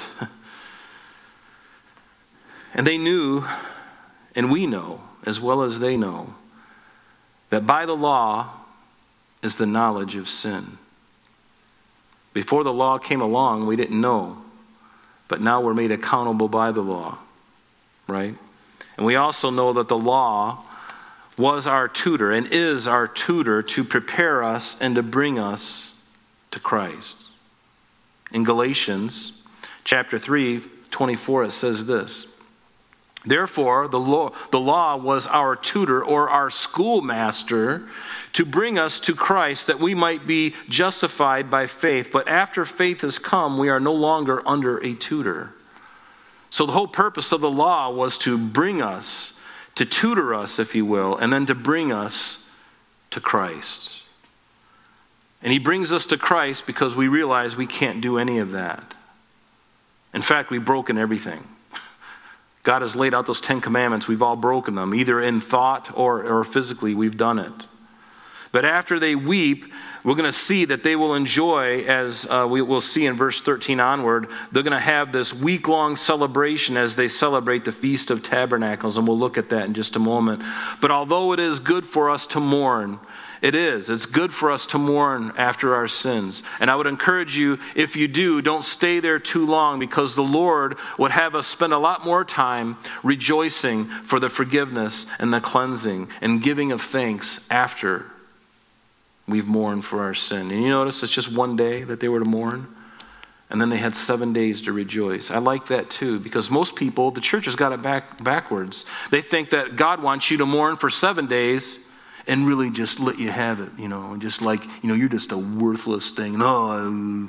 And they knew, and we know, as well as they know, that by the law is the knowledge of sin. Before the law came along, we didn't know. But now we're made accountable by the law, right? And we also know that the law was our tutor and is our tutor to prepare us and to bring us to Christ. In Galatians chapter three, twenty-four, it says this, "Therefore, the law, the law was our tutor or our schoolmaster to bring us to Christ that we might be justified by faith. But after faith has come, we are no longer under a tutor." So the whole purpose of the law was to bring us, to tutor us, if you will, and then to bring us to Christ. And he brings us to Christ because we realize we can't do any of that. In fact, we've broken everything. God has laid out those Ten Commandments. We've all broken them, either in thought or, or physically. We've done it. But after they weep, we're going to see that they will enjoy, as uh, we will see in verse thirteen onward, they're going to have this week-long celebration as they celebrate the Feast of Tabernacles, and we'll look at that in just a moment. But although it is good for us to mourn, it is. It's good for us to mourn after our sins. And I would encourage you, if you do, don't stay there too long, because the Lord would have us spend a lot more time rejoicing for the forgiveness and the cleansing and giving of thanks after we've mourned for our sin. And you notice it's just one day that they were to mourn, and then they had seven days to rejoice. I like that too, because most people, the church has got it back backwards. They think that God wants you to mourn for seven days and really just let you have it, you know, and just like, you know, you're just a worthless thing. No,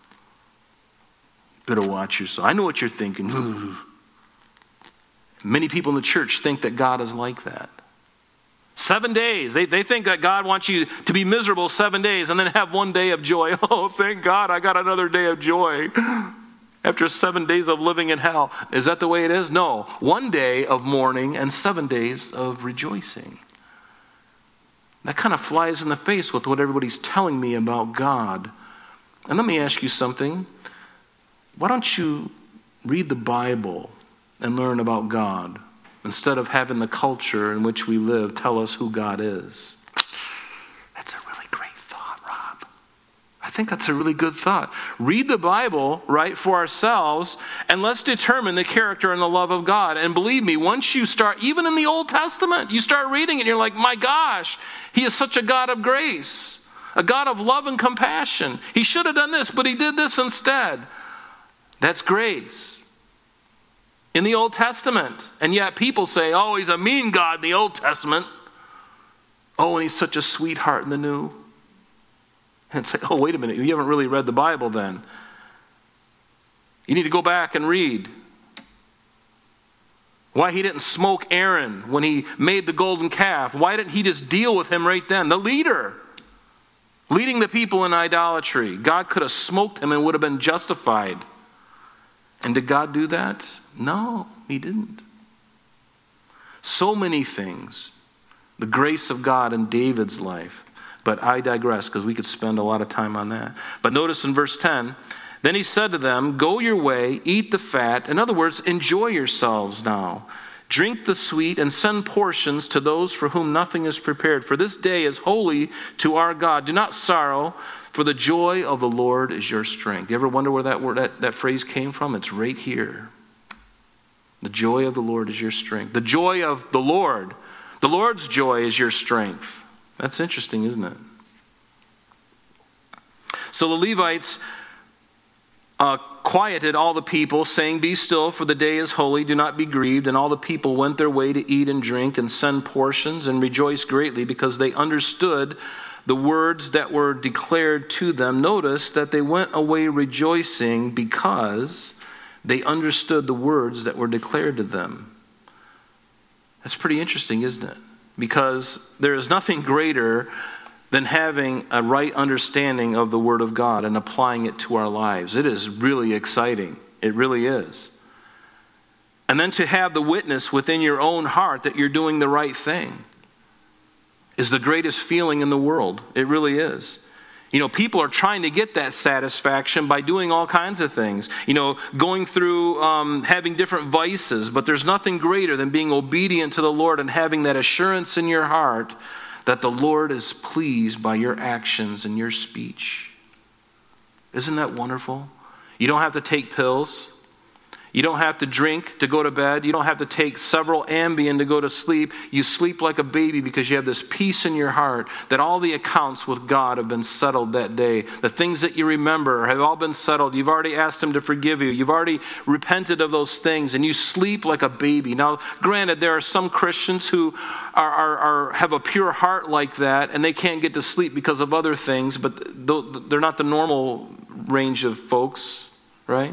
better watch yourself. I know what you're thinking. Many people in the church think that God is like that. Seven days. They, they think that God wants you to be miserable seven days and then have one day of joy. Oh, thank God, I got another day of joy after seven days of living in hell. Is that the way it is? No. One day of mourning and seven days of rejoicing. That kind of flies in the face with what everybody's telling me about God. And let me ask you something. Why don't you read the Bible and learn about God, instead of having the culture in which we live tell us who God is? That's a really great thought, Rob. I think that's a really good thought. Read the Bible, right, for ourselves, and let's determine the character and the love of God. And believe me, once you start, even in the Old Testament, you start reading it and you're like, my gosh, he is such a God of grace, a God of love and compassion. He should have done this, but he did this instead. That's grace in the Old Testament. And yet people say, oh, he's a mean God in the Old Testament. Oh, and he's such a sweetheart in the New. And it's like, oh, wait a minute, you haven't really read the Bible then. You need to go back and read why he didn't smoke Aaron when he made the golden calf. Why didn't he just deal with him right then? The leader, leading the people in idolatry. God could have smoked him and would have been justified. And did God do that? No, he didn't. So many things. The grace of God in David's life. But I digress, because we could spend a lot of time on that. But notice in verse ten, then he said to them, go your way, eat the fat. In other words, enjoy yourselves now. Drink the sweet and send portions to those for whom nothing is prepared. For this day is holy to our God. Do not sorrow, for the joy of the Lord is your strength. You ever wonder where that word, that, that phrase came from? It's right here. The joy of the Lord is your strength. The joy of the Lord. The Lord's joy is your strength. That's interesting, isn't it? So the Levites uh, quieted all the people, saying, be still, for the day is holy. Do not be grieved. And all the people went their way to eat and drink and send portions and rejoice greatly, because they understood the words that were declared to them. Notice that they went away rejoicing because they understood the words that were declared to them. That's pretty interesting, isn't it? Because there is nothing greater than having a right understanding of the Word of God and applying it to our lives. It is really exciting. It really is. And then to have the witness within your own heart that you're doing the right thing is the greatest feeling in the world. It really is. You know, people are trying to get that satisfaction by doing all kinds of things. You know, going through um, having different vices, but there's nothing greater than being obedient to the Lord and having that assurance in your heart that the Lord is pleased by your actions and your speech. Isn't that wonderful? You don't have to take pills. You don't have to drink to go to bed. You don't have to take several Ambien to go to sleep. You sleep like a baby because you have this peace in your heart that all the accounts with God have been settled that day. The things that you remember have all been settled. You've already asked Him to forgive you. You've already repented of those things, and you sleep like a baby. Now, granted, there are some Christians who are, are, are have a pure heart like that, and they can't get to sleep because of other things, but they're not the normal range of folks, right?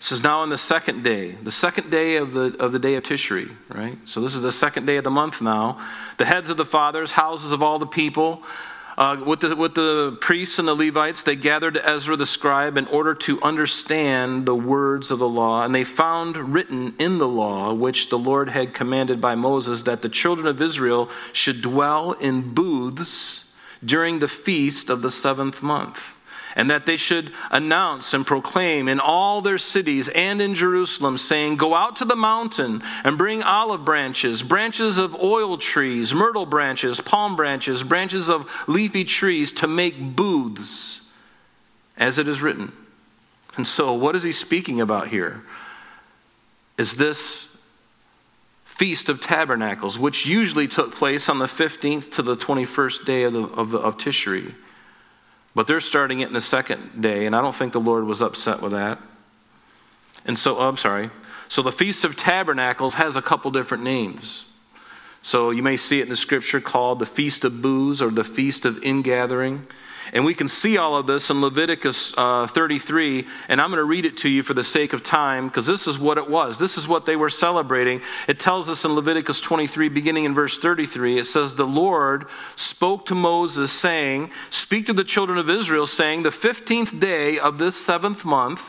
This is now on the second day, the second day of the of the day of Tishri, right? So this is the second day of the month now. The heads of the fathers, houses of all the people, uh, with the with the priests and the Levites, they gathered to Ezra the scribe in order to understand the words of the law. And they found written in the law, which the Lord had commanded by Moses, that the children of Israel should dwell in booths during the feast of the seventh month, and that they should announce and proclaim in all their cities and in Jerusalem, saying, go out to the mountain and bring olive branches, branches of oil trees, myrtle branches, palm branches, branches of leafy trees, to make booths, as it is written. And so what is he speaking about here? Is this Feast of Tabernacles, which usually took place on the fifteenth to the twenty-first day of, the, of, the, of Tishri. But they're starting it in the second day, and I don't think the Lord was upset with that. And so, oh, I'm sorry. So the Feast of Tabernacles has a couple different names. So you may see it in the scripture called the Feast of Booths or the Feast of Ingathering. And we can see all of this in Leviticus uh, thirty-three, and I'm going to read it to you for the sake of time, because this is what it was. This is what they were celebrating. It tells us in Leviticus twenty-three, beginning in verse thirty-three, it says, the Lord spoke to Moses, saying, speak to the children of Israel, saying, the fifteenth day of this seventh month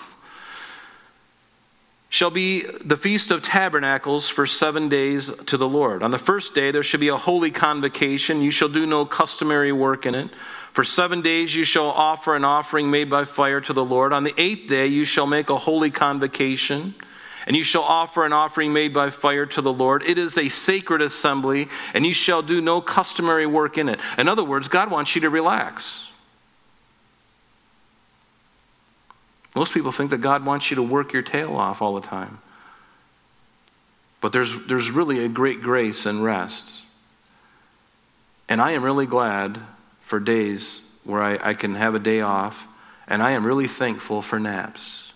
shall be the Feast of Tabernacles for seven days to the Lord. On the first day there shall be a holy convocation. You shall do no customary work in it. For seven days you shall offer an offering made by fire to the Lord. On the eighth day you shall make a holy convocation, and you shall offer an offering made by fire to the Lord. It is a sacred assembly, and you shall do no customary work in it. In other words, God wants you to relax. Most people think that God wants you to work your tail off all the time. But there's, there's really a great grace and rest. And I am really glad for days where I, I can have a day off, and I am really thankful for naps.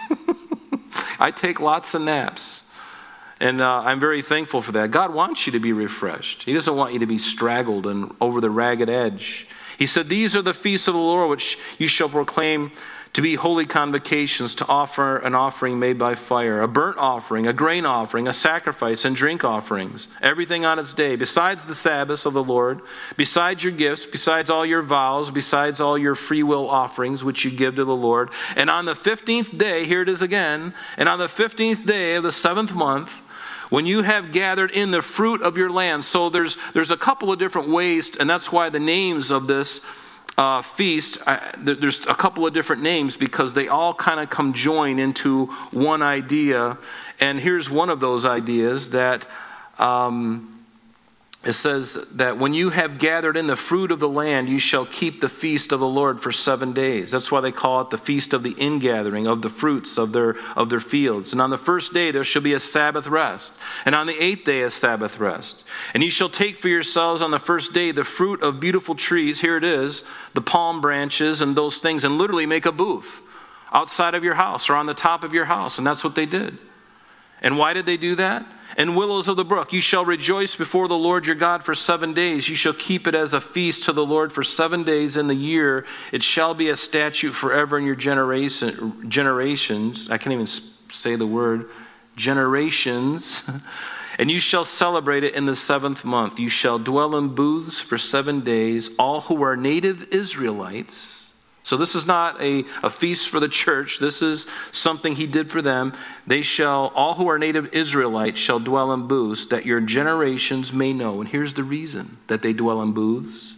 I take lots of naps, and uh, I'm very thankful for that. God wants you to be refreshed. He doesn't want you to be straggled and over the ragged edge. He said, these are the feasts of the Lord which you shall proclaim to be holy convocations, to offer an offering made by fire, a burnt offering, a grain offering, a sacrifice, and drink offerings, everything on its day, besides the Sabbaths of the Lord, besides your gifts, besides all your vows, besides all your free will offerings which you give to the Lord. And on the fifteenth day, here it is again, and on the fifteenth day of the seventh month, when you have gathered in the fruit of your land. So there's there's a couple of different ways, and that's why the names of this Uh, feast, uh, there's a couple of different names because they all kind of come join into one idea. And here's one of those ideas that um, it says that when you have gathered in the fruit of the land, you shall keep the feast of the Lord for seven days. That's why they call it the feast of the ingathering, of the fruits of their of their fields. And on the first day there shall be a Sabbath rest, and on the eighth day a Sabbath rest. And you shall take for yourselves on the first day the fruit of beautiful trees. Here it is, the palm branches and those things, and literally make a booth outside of your house or on the top of your house. And that's what they did. And why did they do that? And willows of the brook, you shall rejoice before the Lord your God for seven days. You shall keep it as a feast to the Lord for seven days in the year. It shall be a statute forever in your generation, generations. I can't even say the word, generations. And you shall celebrate it in the seventh month. You shall dwell in booths for seven days. All who are native Israelites. So this is not a, a feast for the church. This is something he did for them. They shall, all who are native Israelites shall dwell in booths, that your generations may know. And here's the reason that they dwell in booths.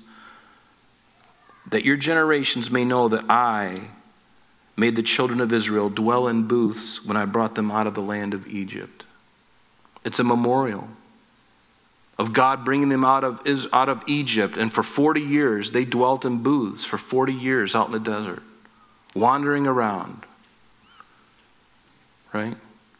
That your generations may know that I made the children of Israel dwell in booths when I brought them out of the land of Egypt. It's a memorial of God bringing them out of, out of Egypt. And for forty years, they dwelt in booths for forty years out in the desert, wandering around. Right?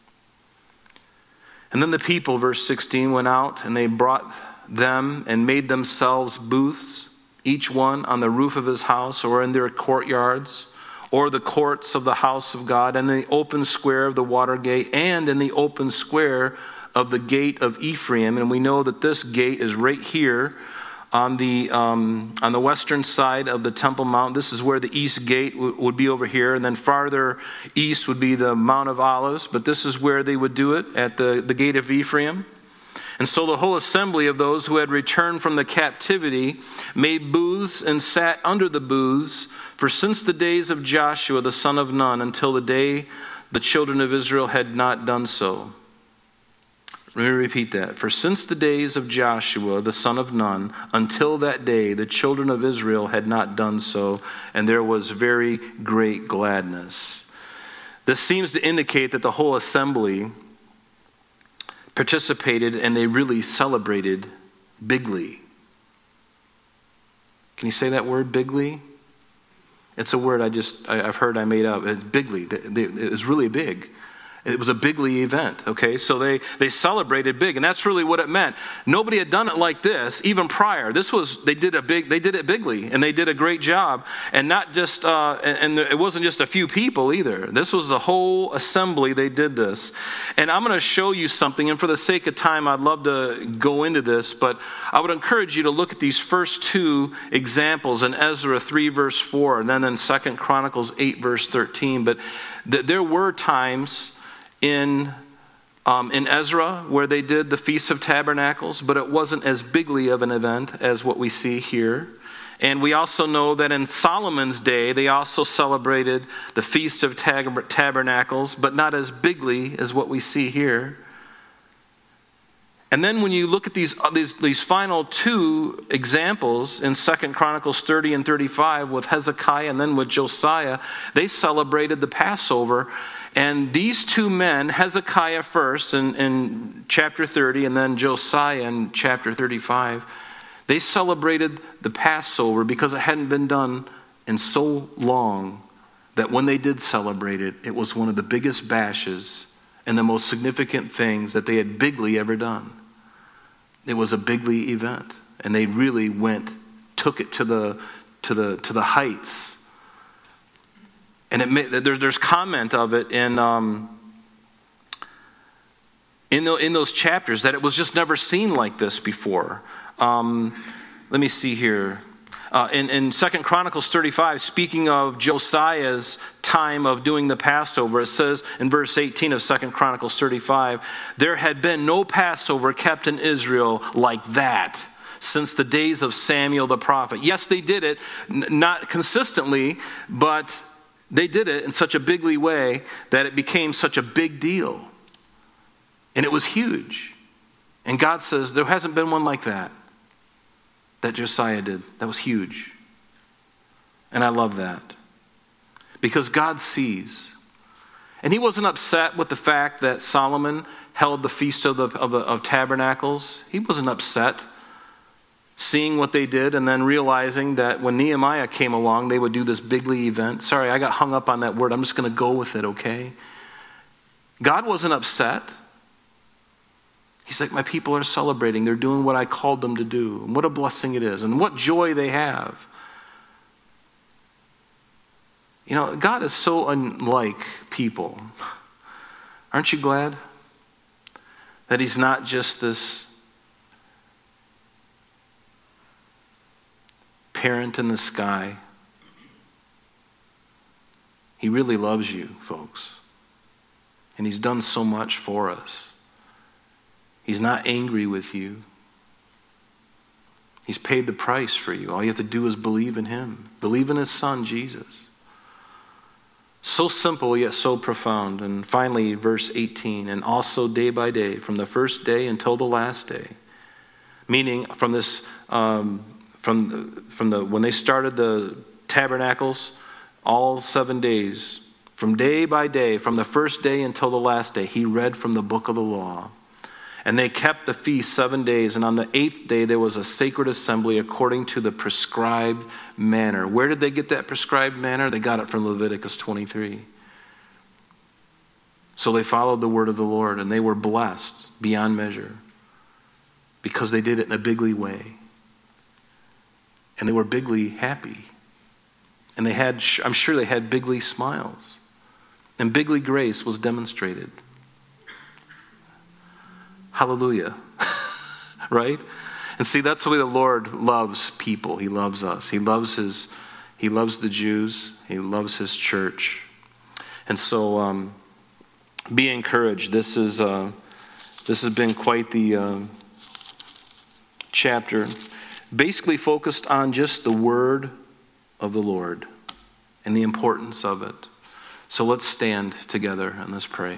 And then the people, verse sixteen, went out and they brought them and made themselves booths, each one on the roof of his house or in their courtyards, or the courts of the house of God, and in the open square of the water gate, and in the open square of the gate of Ephraim. And we know that this gate is right here On the um, on the western side of the Temple Mount, this is where the east gate w- would be over here, and then farther east would be the Mount of Olives, but this is where they would do it, at the, the gate of Ephraim. And so the whole assembly of those who had returned from the captivity made booths and sat under the booths, for since the days of Joshua the son of Nun until the day the children of Israel had not done so. Let me repeat that. For since the days of Joshua, the son of Nun, until that day, the children of Israel had not done so, and there was very great gladness. This seems to indicate that the whole assembly participated and they really celebrated bigly. Can you say that word, bigly? It's a word I just, I, I've heard I made up. It's bigly. It was really big. It was a bigly event, okay? So they, they celebrated big, and that's really what it meant. Nobody had done it like this, even prior. This was, they did a big, they did it bigly, and they did a great job. And not just, uh, and, and it wasn't just a few people either. This was the whole assembly, they did this. And I'm going to show you something, and for the sake of time, I'd love to go into this, but I would encourage you to look at these first two examples in Ezra three, verse four, and then in Second Chronicles eight, verse thirteen. But th- there were times in um, in Ezra where they did the Feast of Tabernacles, but it wasn't as bigly of an event as what we see here. And we also know that in Solomon's day, they also celebrated the Feast of Tab- Tabernacles, but not as bigly as what we see here. And then when you look at these, these, these final two examples in Second Chronicles thirty and thirty-five with Hezekiah and then with Josiah, they celebrated the Passover. And these two men, Hezekiah first in, in chapter thirty and then Josiah in chapter thirty-five, they celebrated the Passover because it hadn't been done in so long that when they did celebrate it, it was one of the biggest bashes and the most significant things that they had bigly ever done. It was a bigly event, and they really went, took it to the to the to the heights. And it may, there, there's comment of it in um, in, the, in those chapters that it was just never seen like this before. Um, let me see here. Uh, in, in Second Chronicles thirty-five, speaking of Josiah's time of doing the Passover, it says in verse eighteen of Second Chronicles thirty-five, there had been no Passover kept in Israel like that since the days of Samuel the prophet. Yes, they did it, n- not consistently, but they did it in such a bigly way that it became such a big deal. And it was huge. And God says, there hasn't been one like that, that Josiah did. That was huge. And I love that. Because God sees. And he wasn't upset with the fact that Solomon held the Feast of, the, of, the, of Tabernacles. He wasn't upset seeing what they did and then realizing that when Nehemiah came along, they would do this bigly event. Sorry, I got hung up on that word. I'm just going to go with it, okay? God wasn't upset. He's like, my people are celebrating. They're doing what I called them to do. And what a blessing it is. And what joy they have. You know, God is so unlike people. Aren't you glad that he's not just this parent in the sky? He really loves you, folks. And he's done so much for us. He's not angry with you. He's paid the price for you. All you have to do is believe in him. Believe in his son, Jesus. So simple, yet so profound. And finally, verse eighteen, and also day by day, from the first day until the last day. Meaning from this, um, from the, from the when they started the tabernacles, all seven days, from day by day, from the first day until the last day, he read from the book of the law. And they kept the feast seven days, and on the eighth day there was a sacred assembly according to the prescribed manner. Where did they get that prescribed manner? They got it from Leviticus twenty-three. So they followed the word of the Lord, and they were blessed beyond measure because they did it in a bigly way. And they were bigly happy. And they had, I'm sure they had bigly smiles. And bigly grace was demonstrated. Hallelujah. Right? And see, that's the way the Lord loves people. He loves us. He loves his, he loves the Jews. He loves his church. And so um, be encouraged. This is uh, this has been quite the uh, chapter, basically focused on just the word of the Lord and the importance of it. So let's stand together and let's pray.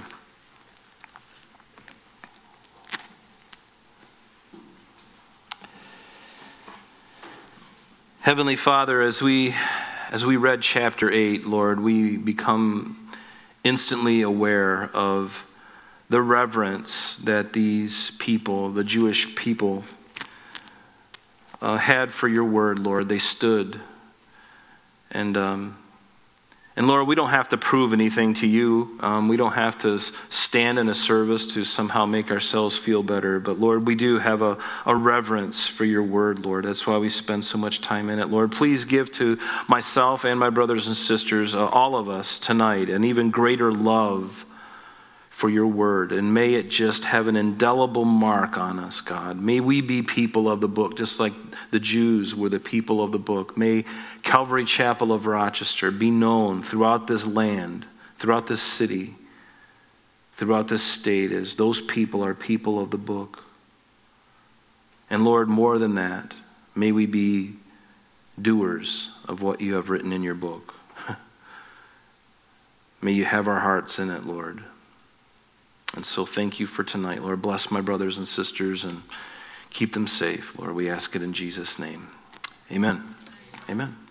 Heavenly Father, as we as we read chapter eight, Lord, we become instantly aware of the reverence that these people, the Jewish people, uh, had for your word, Lord. They stood. And, um, and Lord, we don't have to prove anything to you. Um, we don't have to stand in a service to somehow make ourselves feel better. But Lord, we do have a, a reverence for your word, Lord. That's why we spend so much time in it. Lord, please give to myself and my brothers and sisters, uh, all of us tonight, an even greater love for your word. And may it just have an indelible mark on us, God. May we be people of the book, just like the Jews were the people of the book. May Calvary Chapel of Rochester be known throughout this land, throughout this city, throughout this state, as those people are people of the book. And Lord, more than that, may we be doers of what you have written in your book. May you have our hearts in it, Lord. And so thank you for tonight, Lord. Bless my brothers and sisters and keep them safe, Lord. We ask it in Jesus' name. Amen. Amen.